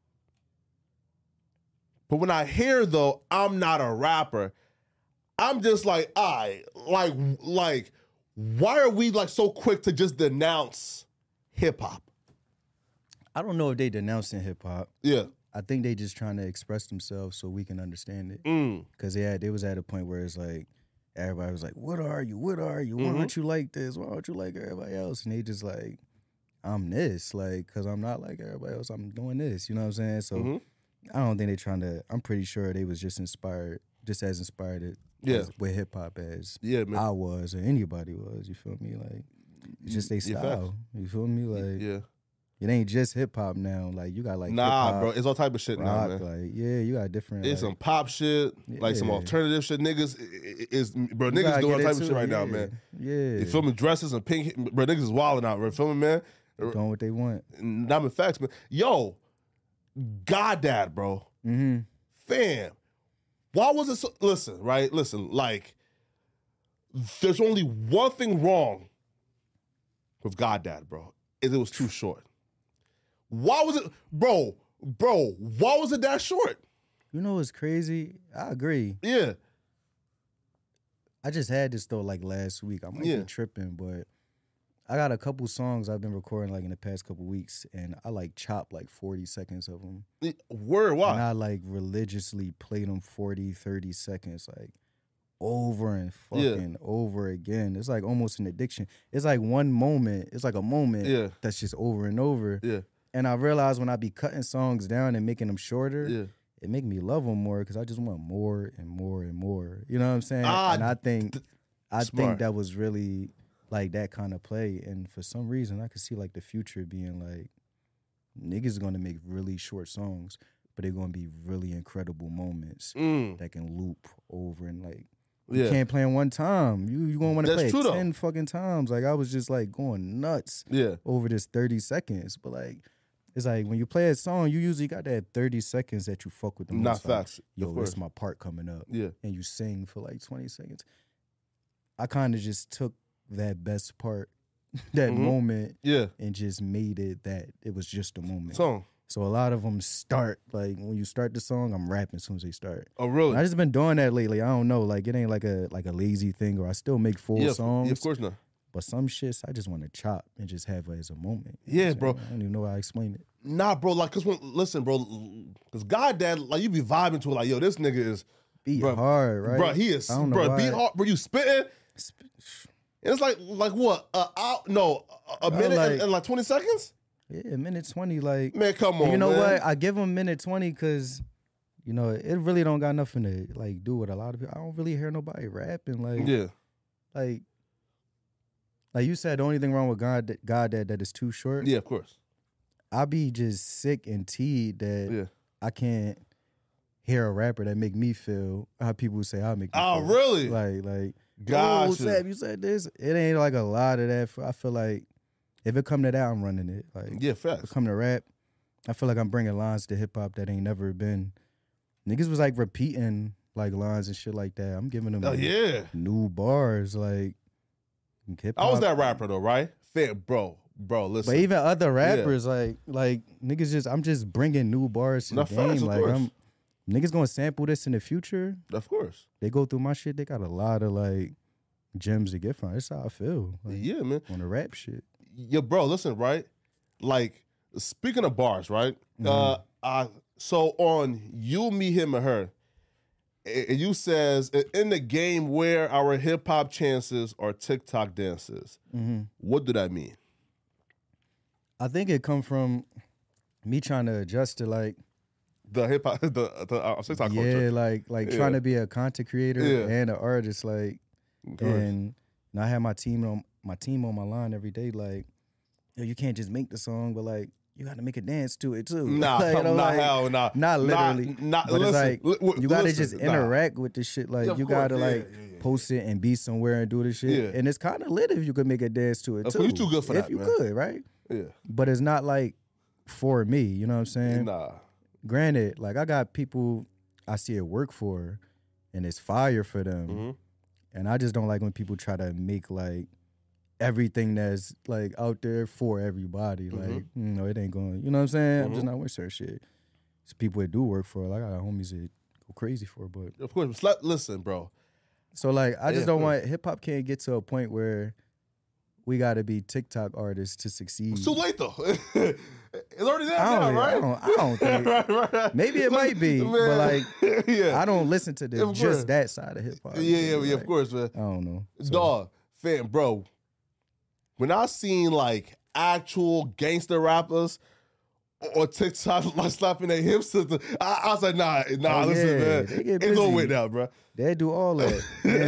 But when I hear though, I'm not a rapper. I'm just like, I like like why are we like so quick to just denounce hip hop? I don't know if they denouncing hip hop. Yeah. I think they just trying to express themselves so we can understand it. Mm. Cause they had, they was at a point where it's like everybody was like, "What are you? What are you? Why Mhm. aren't you like this? Why aren't you like everybody else?" And they just like, "I'm this, like, cause I'm not like everybody else. I'm doing this." You know what I'm saying? So Mhm. I don't think they trying to. I'm pretty sure they was just inspired, just as inspired it Yeah. as, with hip hop as Yeah, man. I was or anybody was. You feel me? Like it's just they Yeah, facts. style. You feel me? Like Yeah. it ain't just hip hop now. Like you got like Nah, hip-hop, bro. It's all type of shit now, rock, man. like yeah, you got different. It's like, some pop shit, like some Yeah. alternative shit. Niggas i- i- is bro. you Niggas gotta doing all get type of into shit it, right now, yeah. man. Yeah, You feel me? Dresses and pink, bro. Niggas is wilding out, bro. You feel me, man? doing what they want. Not in facts, man. Yo, goddad, bro. Mm-hmm. Fam, why was it so? Listen, right? Listen, like, there's only one thing wrong with goddad, bro. Is it was too short. Why was it, bro? Bro, why was it that short? You know what's crazy? I agree. Yeah. I just had this though like last week. I might Yeah. be tripping, but I got a couple songs I've been recording like in the past couple weeks, and I like chopped like forty seconds of them. Word, And why? I like religiously played them forty, thirty seconds, like over and Yeah. fucking over again. It's like almost an addiction. It's like one moment. It's like a moment Yeah. that's just over and over. Yeah. And I realized when I be cutting songs down and making them shorter, Yeah. it make me love them more because I just want more and more and more. You know what I'm saying? Ah, and I think th- I smart. think that was really like that kind of play. And for some reason, I could see like the future being like niggas gonna make really short songs, but they're gonna be really incredible moments Mm. that can loop over and like you Yeah. can't play them one time. You you gonna want to That's play true, it though. ten fucking times. Like I was just like going nuts Yeah. over this thirty seconds. But like, it's like when you play a song, you usually got that thirty seconds that you fuck with the Not most. Like, facts. yo, Of this course. my part coming up. Yeah. And you sing for like twenty seconds. I kind of just took that best part, that Mhm. moment, Yeah. and just made it that it was just a moment. Song. So a lot of them start, like when you start the song, I'm rapping as soon as they start. Oh, really? I just been doing that lately. I don't know, like it ain't like a like a lazy thing, or I still make full yeah, of- songs. yeah, of course not. But some shits I just want to chop and just have it as a moment. You know Yeah, what I'm bro. saying? I don't even know how I explain it. Nah, bro. Like, cause when, listen, bro. Cause goddad, like you be vibing to it, like, yo, this nigga is, Beat Bro, hard, right? bro. He is, I don't know bro. why. Beat hard, bro. You spitting. And it's like, like what? Uh, out? No, a, a Bro, minute like- and, and like twenty seconds. Yeah, minute twenty. Like, Man, come on, and you know man. what? I give them minute twenty because, you know, it really don't got nothing to like do with a lot of people. I don't really hear nobody rapping like, Yeah, like, like you said. The only thing wrong with God, God that that is too short. yeah, of course. I be just sick and teed that Yeah. I can't hear a rapper that make me feel how people say I make. Me Oh, feel. really? Like, like. Gotcha. Oh, Sab, you said this. It ain't like a lot of that. I feel like if it come to that, I'm running it. Like Yeah, if it facts. come to rap, I feel like I'm bringing lines to hip hop that ain't never been. Niggas was like repeating like lines and shit like that. I'm giving them Oh like, yeah. new bars like hip I was hop. that rapper though, right? Fair, bro, bro. Listen. But even other rappers like like niggas just I'm just bringing new bars to No, the facts, game. of Like course. I'm niggas gonna sample this in the future. Of course. They go through my shit. They got a lot of like gems to get from. That's how I feel. Like, Yeah, man. on the rap shit. Yo, bro, listen, right? Like Speaking of bars, right? Mm-hmm. Uh, uh, so on You, Me, Him, and Her, it, you says, in the game where our hip-hop chances are TikTok dances. Mm-hmm. What do that mean? I think it come from me trying to adjust to, like, the hip-hop, the, the uh, TikTok yeah, culture. like, like yeah. trying to be a content creator yeah. and an artist, like, and, and I have my team on my team on my line every day, like, yo, you can't just make the song, but, like, you got to make a dance to it too. Nah, like, you know, nah, like, hell, nah. Not literally. Not, not, but listen, it's like, li- you got to listen, just interact nah. with the shit. Like, yeah, you got to, like, yeah, yeah, yeah. post it and be somewhere and do the shit. Yeah. And it's kind of lit if you could make a dance to it, That's too. You too good for if that, you man. could, right? Yeah. But it's not, like, for me. You know what I'm saying? Nah. Granted, like, I got people I see it work for, and it's fire for them. Mm-hmm. And I just don't like when people try to make, like, everything that's like out there for everybody. Mm-hmm. Like, you know, it ain't going, you know what I'm saying? Mm-hmm. I'm just not with certain shit. It's people that do work for it. Like, I got homies that go crazy for it, but. Of course, listen, bro. So, like, I just yeah, don't want, hip hop can't get to a point where we got to be TikTok artists to succeed. It's too late, though. It's already there I now, don't, right? I don't, I don't think. right, right, right. Maybe it might be, man. but, like, yeah. I don't listen to the, just that side of hip hop. Yeah, yeah, like, yeah, of course, man. I don't know. So. Dog, fam, bro. When I seen like actual gangster rappers or TikTok like slapping their hips, I, I was like, nah, nah, oh, listen, yeah. man, it's over with now, bro. They do all that.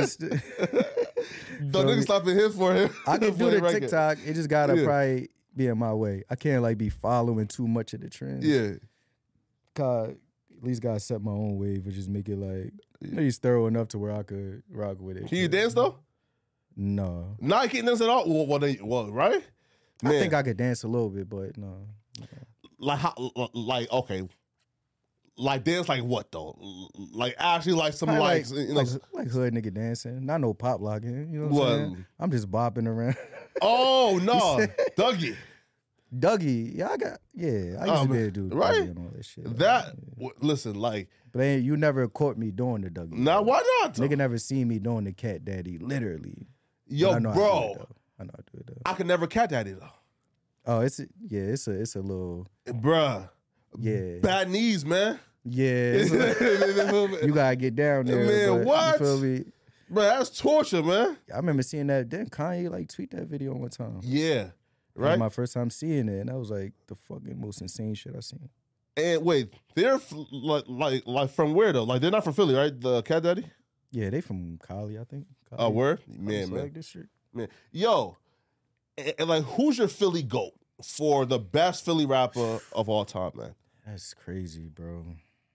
The so, niggas slapping hips for him. I can do the record. TikTok. It just gotta yeah. probably be in my way. I can't like be following too much of the trends. Yeah, God, at least gotta set my own wave and just make it like at least thorough enough to where I could rock with it. Can you dance though? No. Not can't dance at all. Well, well, they, well right? Man. I think I could dance a little bit, but no. no. Like how? Like okay. Like dance like what though? Like actually like some like, like, you know, like like hood nigga dancing. Not no pop locking. You know what, what? I'm saying? I'm just bopping around. Oh no, Dougie. Dougie, yeah, I got yeah. I used um, to be able to do right? and all that shit. That like, yeah. listen, like, but ain't, you never caught me doing the Dougie. Nah, why not? Nigga never seen me doing the cat daddy, literally. Yo, I know bro, I, do it, I know I do it though. I could never cat daddy though. Oh, it's a, yeah, it's a it's a little, bruh, yeah, bad knees, man. Yeah, you gotta get down there, man. But, what? You feel me? Bro, that's torture, man. I remember seeing that. Didn't Kanye like tweet that video one time? Yeah, right. My first time seeing it, and that was like the fucking most insane shit I seen. And wait, they're f- like like like from where though? Like they're not from Philly, right? The Cat Daddy. Yeah, they from Cali, I think. Oh, uh, word, man, man. Like this shit, man. Yo, and, and like, who's your Philly GOAT for the best Philly rapper of all time, man? That's crazy, bro.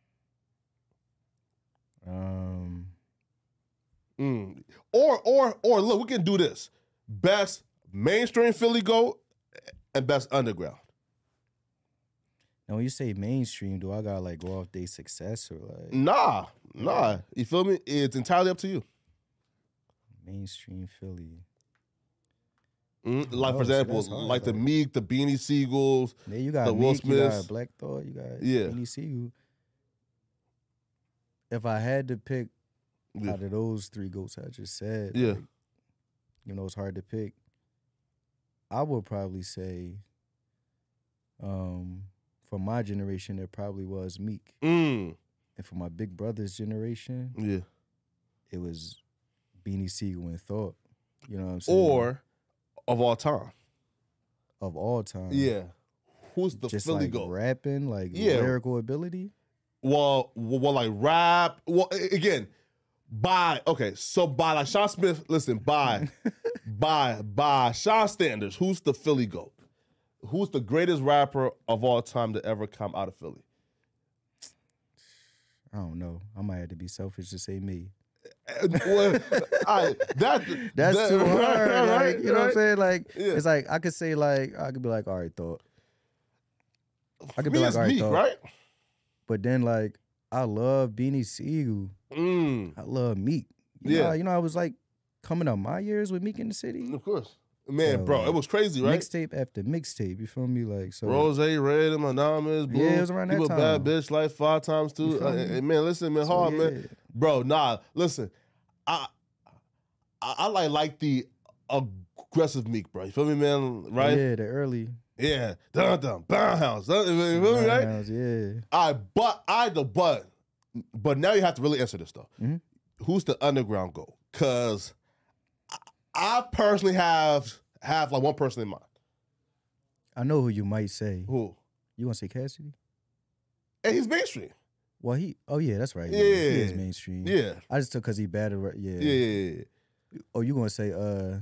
Um, mm. or or or look, we can do this: best mainstream Philly GOAT and best underground. Now, when you say mainstream, do I gotta like go off their success or like? Nah, nah. You feel me? It's entirely up to you. Mainstream Philly. Mm, like oh, for example, so hard, like though. the Meek, the Beanie Siegels, yeah, you got the Will Meek, you Smiths. got Black Thought, you got yeah. Beanie Siegel. If I had to pick yeah. out of those three goats I just said, yeah, like, you know, it's hard to pick. I would probably say, um, for my generation, it probably was Meek, mm. and for my big brother's generation, yeah, it was Beanie Siegel and Thought. You know what I'm saying? Or of all time, of all time, yeah. Who's the just Philly like GOAT? rapping, like yeah. lyrical ability. Well, well, well, like rap. Well, again, by okay, so by like Sean Smith. Listen, by by by Sean standards, who's the Philly GOAT? Who's the greatest rapper of all time to ever come out of Philly? I don't know. I might have to be selfish to say me. well, I, that, That's that, too hard. Right, like, right, you know right. what I'm saying? Like, yeah. it's like I could say like I could be like, all right, Thought. I could Me be like, all right, Meek, Thought. Right? But then like I love Beanie Siegel. Mm. I love Meek. You yeah. Know, you know, I was like coming up my years with Meek in the City. Of course. Man, so, bro, like, it was crazy, right? Mixtape after mixtape, you feel me? Like so Rose, Red, and my Namas, Blue. Yeah, it was around that you a time. bad bitch like five times too. Uh, hey, man, listen, man, so, hard, yeah. man. Bro, nah, listen. I I, I like like the aggressive Meek, bro. You feel me, man? Right? Yeah, the early. Yeah, dun dun Boundhouse. Dun, you feel me, right? Roundhouse, yeah. All right, but I the but, but now you have to really answer this though. Mhm. Who's the underground GOAT? Because I, I personally have have like one person in mind. I know who you might say. Who? You want to say Cassidy? And he's mainstream. Well, he. Oh yeah, that's right. Yeah, He is mainstream. Yeah, I just took because he battled. right- Yeah. yeah, yeah, yeah. Oh, you gonna say uh,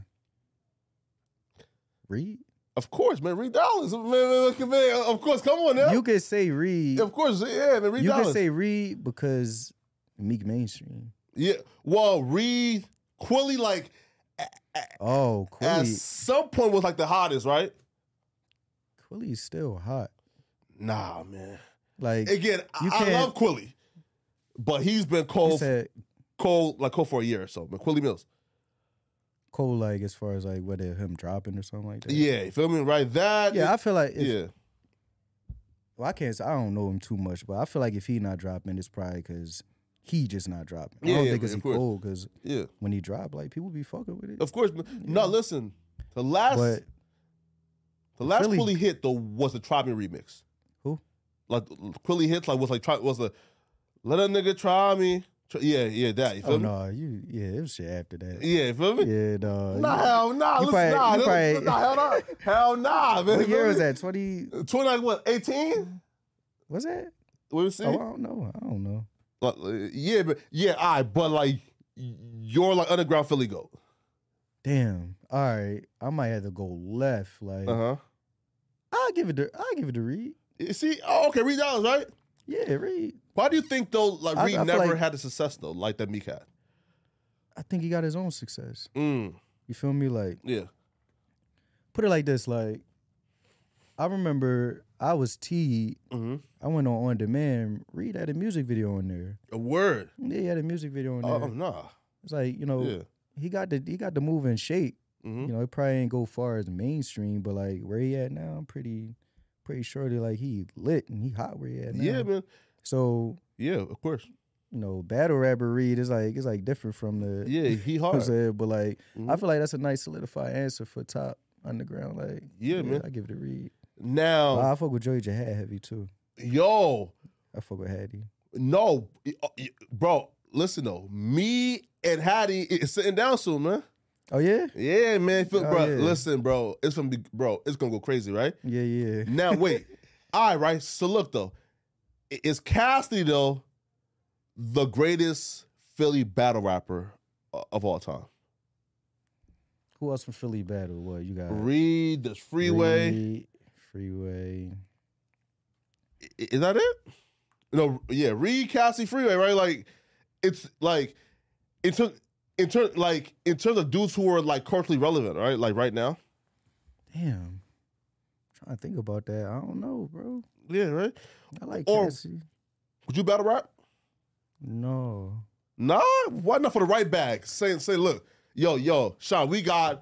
Reed? Of course, man. Reed Dollars, man, man, man, man, of course. Come on now. You could say Reed. of course, yeah, man. Reed You Dollars. could say Reed because Meek mainstream. yeah. Well, Reed Quilly, like Oh, at Quilly. some point was like the hottest, right? Quilly's still hot. Nah, man. Like Again, you I, I can't- love Quilly, but he's been you cold, said, cold, like cold for a year or so. Man, Quilly Mills. Cole, like as far as like whether him dropping or something like that. Yeah, you feel me? Right? That. Yeah, I feel like if, yeah. well, I can't say I don't know him too much, but I feel like if he not dropping, it's probably because he just not dropping. I Yeah, don't yeah, think it's of he course. cold because Yeah. when he drop, like people be fucking with it. Of course. man. No, listen. The last, But the last Philly- Quilly hit though was the Try Me remix. Who? Like Quilly hits like was like try was the let a nigga try me. Try, yeah, yeah, that. You feel oh me? no, you yeah, it was shit after that. Yeah, you feel me? Yeah, no. Nah, hell nah. you Listen, probably- nah, you this- probably- nah, hell nah. Hell nah, man. What You year feel was me? that? Twenty? twenty like what? eighteen? Was that? What you see? Oh, I don't know. I don't know. Like, uh, yeah, but yeah, I. But like, you're like underground Philly goat. Damn. All right, I might have to go left. Like Uh huh. I'll give it to I'll give it to Reed. You see? Oh, okay, Reed Dollars, right? Yeah, Reed. Why do you think though? Like I- Reed I feel never like- had the success though, like that Meek had. I think he got his own success. Mm, You feel me? Like yeah. put it like this. Like I remember I was T. Mm-hmm. I went on On Demand. Reed had a music video on there. A word. Yeah, he had a music video on there. Oh nah. It's like you know Yeah. he got the he got the move in shape. Mm-hmm. You know, it probably ain't go far as mainstream, but like where he at now, I'm pretty pretty sure that like he lit and he hot where he at now. Yeah, man. So Yeah, of course. you know, battle rapper Reed is like it's like different from the Yeah, he you know what hard. I'm saying? But like I Mhm. feel like that's a nice solidified answer for top underground. Like Yeah, man. I give it a Reed. Now, But I fuck with Joey Jahad heavy too. yo, I fuck with Hattie. no, bro. Listen though, me and Hattie is sitting down soon, man. Oh yeah? Yeah, man. Feel, Oh, bro, yeah. listen, bro. It's gonna be, bro. It's gonna go crazy, right? Yeah, yeah. Now, wait. All right, right. So look though, I- is Cassidy though the greatest Philly battle rapper uh, of all time? Who else from Philly battle? What you got? Reed, this Freeway. Reed, Freeway. I- Is that it? No, yeah, Reed, Cassidy, Freeway, right? Like, it's like in terms, in terms, like in terms of dudes who are like culturally relevant, right? Like right now. Damn. Trying to think about that. I don't know, bro. Yeah, right. I like Or- Cassie. Would you battle rap? No. Nah, why not for the right bag? Say, say, look, yo, yo, Sean, we got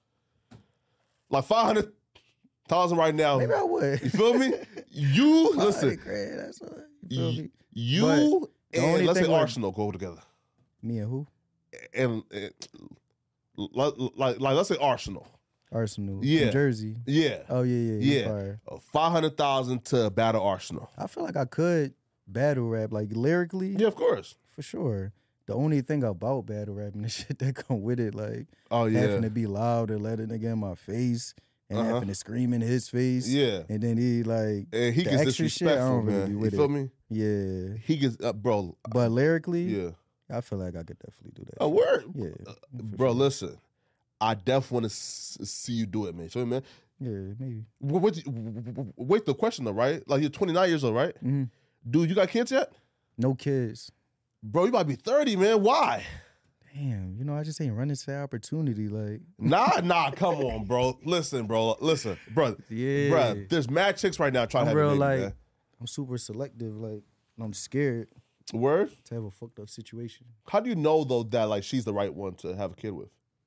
like five hundred thousand right now. Maybe I would. You feel me? You listen, Five hundred grand, that's what, you feel y- me? you the and only let's say thing with- Arsenal go together, Me and who? and, and like, like, like, let's say Arsenal, Arsenal. Yeah. From Jersey. yeah, Oh yeah, yeah, Yeah. Fire. five hundred thousand to battle Arsenal. I feel like I could battle rap like lyrically, Yeah, of course. for sure. The only thing about battle rapping, the shit that come with it, like Oh yeah, having to be loud and let a nigga in my face and Uh-huh. having to scream in his face. yeah, And then he like and he the gets extra shit, I disrespectful, don't really man. be You with feel it. me? Yeah. He gets, uh, bro. But lyrically, Yeah, I feel like I could definitely do that. a word, Yeah. Uh, for bro. sure. Listen, I definitely want to s- see you do it, man. So, man, Yeah, maybe. Wait, wait, wait, the question though, right? Like you're twenty-nine years old, right? hmm Dude, you got kids yet? No kids. Bro, you about to be thirty, man. Why? Damn, you know, I just ain't running to that opportunity. Like, Nah, nah, come on, bro. Listen, bro. Listen, bro. yeah. Bro, there's mad chicks right now trying I'm to have real a baby, like, man. I'm super selective. Like, I'm scared Word? to have a fucked up situation. How do you know though that like she's the right one to have a kid with?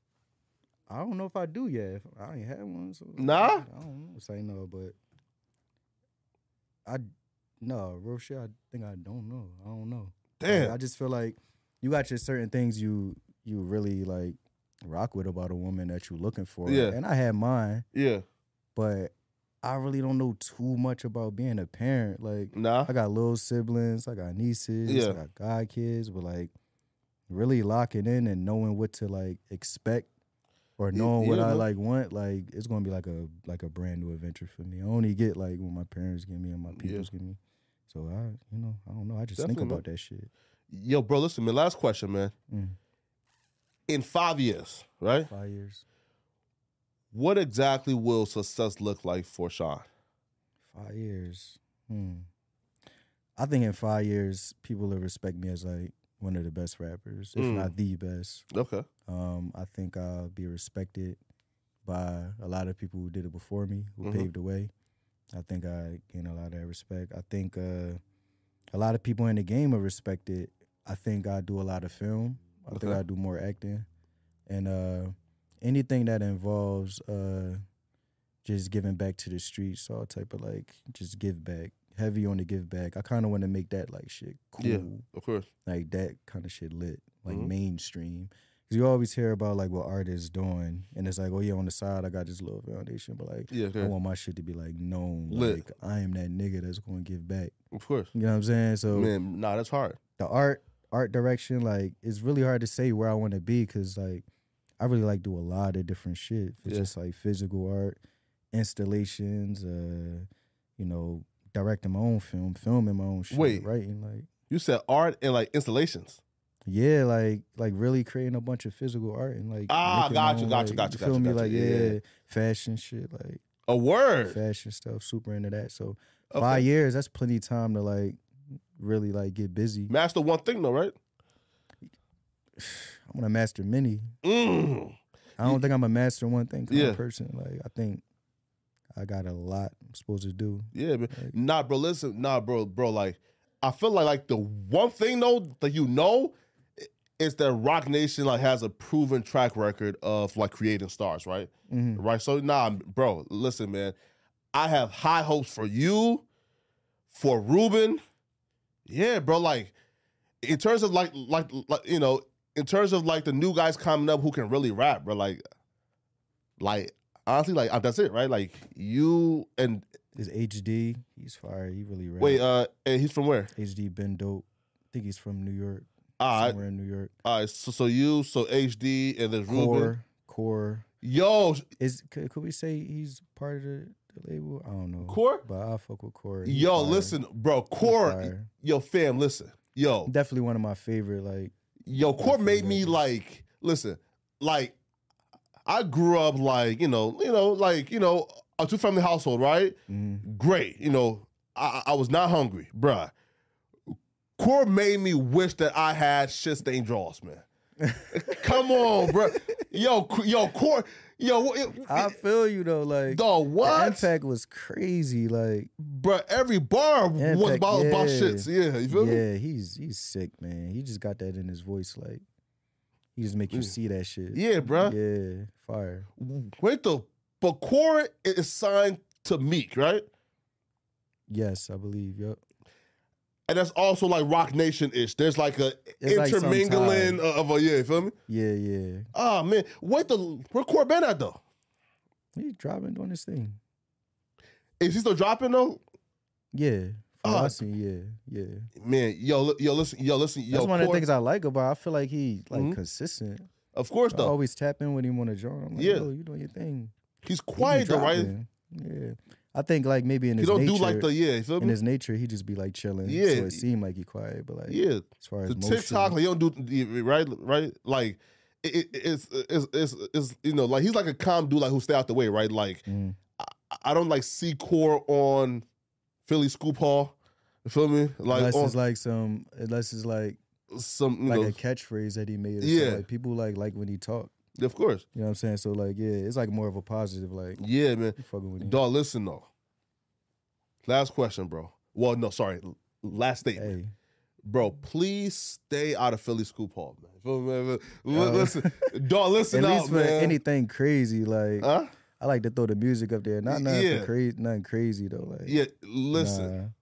I don't know if I do yet. I ain't had one. So Nah? I don't know. Say no, but I, no, real shit, I think I don't know. I don't know. Like, Damn. I just feel like you got your certain things you you really like rock with about a woman that you looking for. Yeah. And I had mine, Yeah. but I really don't know too much about being a parent. Like, Nah. I got little siblings, I got nieces, Yeah. I got god kids, but like really locking in and knowing what to like expect or knowing yeah, what I man. like want, like it's gonna be like a like a brand new adventure for me. I only get like what my parents give me and my peoples give me. So I, you know, I don't know. I just Definitely, think man. about that shit. Yo, bro, listen, man. Last question, man. Mm. In five years, right? Five years. What exactly will success look like for Sean? Five years. Hmm. I think in five years, people will respect me as like one of the best rappers, if Mm. not the best. Okay. Um, I think I'll be respected by a lot of people who did it before me, who Mhm. paved the way. I think I gain a lot of that respect. I think uh, a lot of people in the game are respected. I think I do a lot of film. I think Okay. I do more acting. And uh, anything that involves uh, just giving back to the streets, all type of like, just give back. Heavy on the give back. I kind of want to make that like shit cool. Yeah. Of course. Like that kind of shit lit, like Mhm. mainstream. Because you always hear about like what artists doing, and it's like, oh yeah, on the side I got this little foundation, but like Yeah. I Okay. want my shit to be like known, Lit. like I am that nigga that's going to give back. Of course. You know what I'm saying? So Man, nah, that's hard. the art, art direction, like it's really hard to say where I want to be because like I really like do a lot of different shit. It's Yeah. just like physical art, installations, uh, you know, directing my own film, filming my own shit, Wait. writing like. You said art and like installations. Yeah, like like really creating a bunch of physical art and like Ah, making got my you, own, got you, like, got you, got feel you, me? got Like you. yeah, Yeah, yeah. fashion shit, like A word. fashion stuff, super into that. So Okay. five years, that's plenty of time to like really like get busy. Master one thing though, right? I'm gonna master many. Mm. I don't think I'm a master one thing kind Yeah. of person. Like I think I got a lot I'm supposed to do. Yeah, man. Like- Nah, bro. Listen, nah, bro, bro. Like, I feel like like the one thing though that you know i- is that Rock Nation like has a proven track record of like creating stars, right? Mhm. Right. So nah, bro. Listen, man. I have high hopes for you, for Ruben. Yeah, bro. Like, in terms of like like like you know, in terms of like the new guys coming up who can really rap, bro. Like, like honestly, like uh, that's it, right? Like you and This H D, he's fire. He really rap. wait, uh, and he's from where? H D been dope. I think he's from New York. All right, somewhere in New York. all right. So, so you, so H D, and there's Ruben. Core, Core. Yo, Is could, could we say he's part of the, the label? I don't know. Core? But I fuck with Core. He yo, fire. listen, bro. He Core, fire. yo, fam, listen, yo, Definitely one of my favorite. Like yo, Core Definitely made me rappers. like, listen, like, I grew up like, you know, you know, like, you know, a two family household, right? mhm. Great, you know, I, I was not hungry, bruh. Core made me wish that I had shit stained drawers, man. Come on, bro. Yo, yo, Core, yo, it, I feel you though. Like the the what? impact was crazy. Like Bro, every bar was Impact, about, about yeah. shits. Yeah, you feel me? yeah, he's he's sick, man. He just got that in his voice. Like he just make you Mm. see that shit. Yeah, bro. Yeah, fire. Wait though, but Core is signed to Meek, right? Yes, I believe. Yep. And that's also like Rock Nation-ish. There's like a It's like some intermingling tie. of a, yeah, you feel me? Yeah, yeah. Oh, man. Wait, the where Core been at, though? He's dropping doing his thing. Is he still dropping, though? Yeah. From Oh. what I seen, yeah, yeah. Man, yo, li- yo, listen, yo, listen, yo, That's one of the Core- things I like about. I feel like he like Mhm. consistent. Of course, I though. always tap in when he want to join. I'm like, Yeah. yo, you doing your thing. He's He be quiet, though, right? dropping. Yeah. I think like maybe in He his don't nature, do like the, yeah, you feel in me? his nature, he just be like chilling. Yeah. So it seemed like he quiet, but like Yeah. as far as The motion, TikTok, like, he don't do, right? Right? Like, it, it, it's, it's, it's, it's, you know, like, he's like a calm dude, like, who stay out the way, right? Like, mm, I, I don't, like, see Core on Philly Scoop Hall. You feel me? Like, unless on it's like some, unless it's like some, you like know, a catchphrase that he made. Or something. Yeah. Like people like like when he talk. of course. You know what I'm saying? So like yeah, it's like more of a positive. Like Yeah, man. you fucking with him. Dog, listen, though. Last question, bro. Well, no, sorry. Last statement. Hey, Bro, please stay out of Philly Scoop Hall, man. Feel me, man? L- Uh, listen, dog, listen at out, least for man. anything crazy, like Huh? I like to throw the music up there. Not nothing Yeah. for crazy, nothing crazy though. Like Yeah, listen. nah.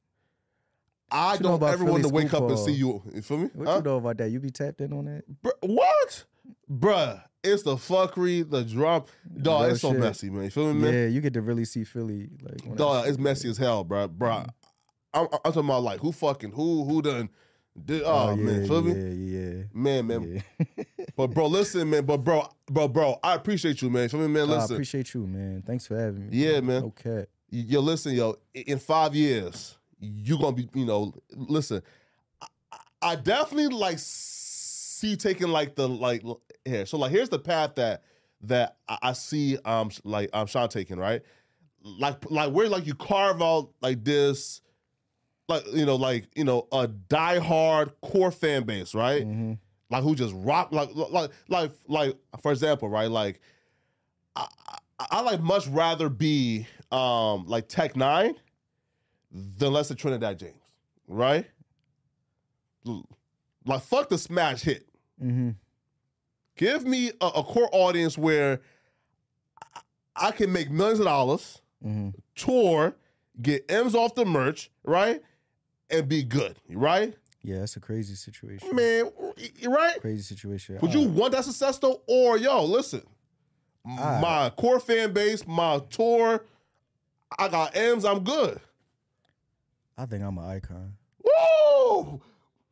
I What you know don't about ever want to Philly wake up Scoop and Hall? see you. You feel me? What Huh? you know about that? You be tapped in on that? Br- what? Bruh, it's the fuckery, the drop. Dog, Real it's so shit. messy, man. You feel me, man? Yeah, you get to really see Philly. Like, when Dog, that it's shit- messy as hell, bro. Bro, I'm, I'm talking about like who fucking who who done did. Oh, Oh, yeah, man, feel yeah, me? yeah, Man, man. yeah. But bro, listen, man. But bro, bro, bro, I appreciate you, man. Feel me, man? Oh, I Listen, appreciate you, man. Thanks for having me. Yeah, bro. man. No cap. yo, listen, yo. In five years, you gonna be, you know, listen. I, I definitely like see taking like the like here. So like, here's the path that that I, I see, um, like um, Sean taking, right? Like, like where like you carve out like this, like you know, like you know, a diehard core fan base, right? Mhm. Like who just rock, like like like like for example, right? Like I, I, I like much rather be um like Tech Nine than Lester Trinidad James, right? L- Like fuck the smash hit. Mhm. Give me a, a core audience where I, I can make millions of dollars, Mhm. tour, get M's off the merch, right, and be good, right? Yeah, that's a crazy situation. Man, right? Crazy situation. Would Uh, you want that success though? Or yo, listen, Ah. my core fan base, my tour, I got M's, I'm good. I think I'm an icon. Woo!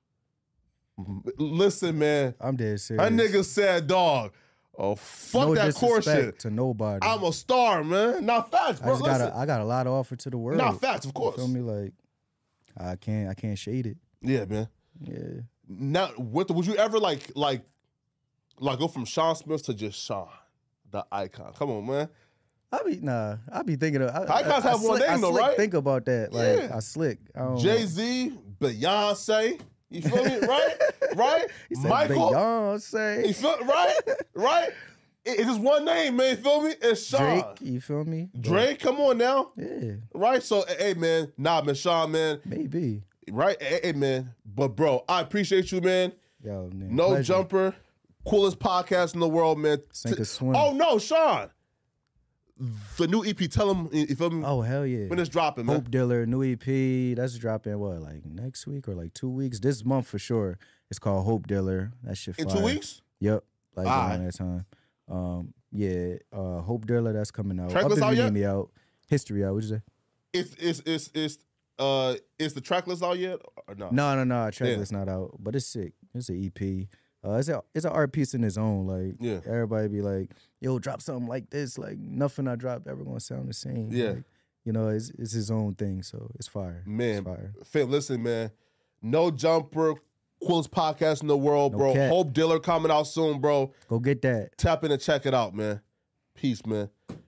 Listen, man, I'm dead serious. that nigga said, dog, oh fuck no that core disrespect shit. to nobody. I'm a star, man. Not facts, I bro. just got Listen, a, I got a lot to offer to the world. not facts, of course. You feel me? Like I can't I can't shade it. Yeah, man. Yeah. Now, what would you ever like, like, like go from Sean Smith to just Sean, the icon? Come on, man. I be nah. I be thinking of. I, Icons I, have I one slick, name I though, slick right? Think about that. Like Yeah. I slick. I don't Jay know. Z, Beyonce. You feel me? Right? Right? He said Michael. You Beyonce, feel right? Right? It- it's just one name, man. You feel me? It's Sean. Drake. You feel me? But, Drake, come on now. Yeah, Right? So, hey, man. Nah, man, Sean, man. maybe. Right? Hey, hey, man. But, bro, I appreciate you, man. Yo, man. No pleasure. Jumper. Coolest podcast in the world, man. Sink T- or swim. Oh, no, Sean. The new E P, tell them, you feel me? Oh hell yeah. When it's dropping, man. Hope Dealer, new E P. That's dropping what, like next week or like two weeks? This month for sure. It's called Hope Dealer. That shit In fire. two weeks? Yep. Like Alright. around that time. Um, yeah. Uh, Hope Dealer. That's coming out. Track Up list Is out You yet? Need Me Out. History out. What'd you say? It's, it's, it's, it's, uh, is the track list out yet? Or no? No, no, no. Track Yeah. list not out, but it's sick. It's an E P. Uh, it's a it's an art piece in its own. Like Yeah. everybody be like, "Yo, drop something like this." Like nothing I drop ever gonna sound the same. Yeah. Like, you know, it's it's his own thing. So it's fire. Man, it's fire. Fam, listen, man. No Jumper, coolest podcast in the world, No bro. cap. Hope Dealer coming out soon, bro. Go get that. Tap in and check it out, man. Peace, man.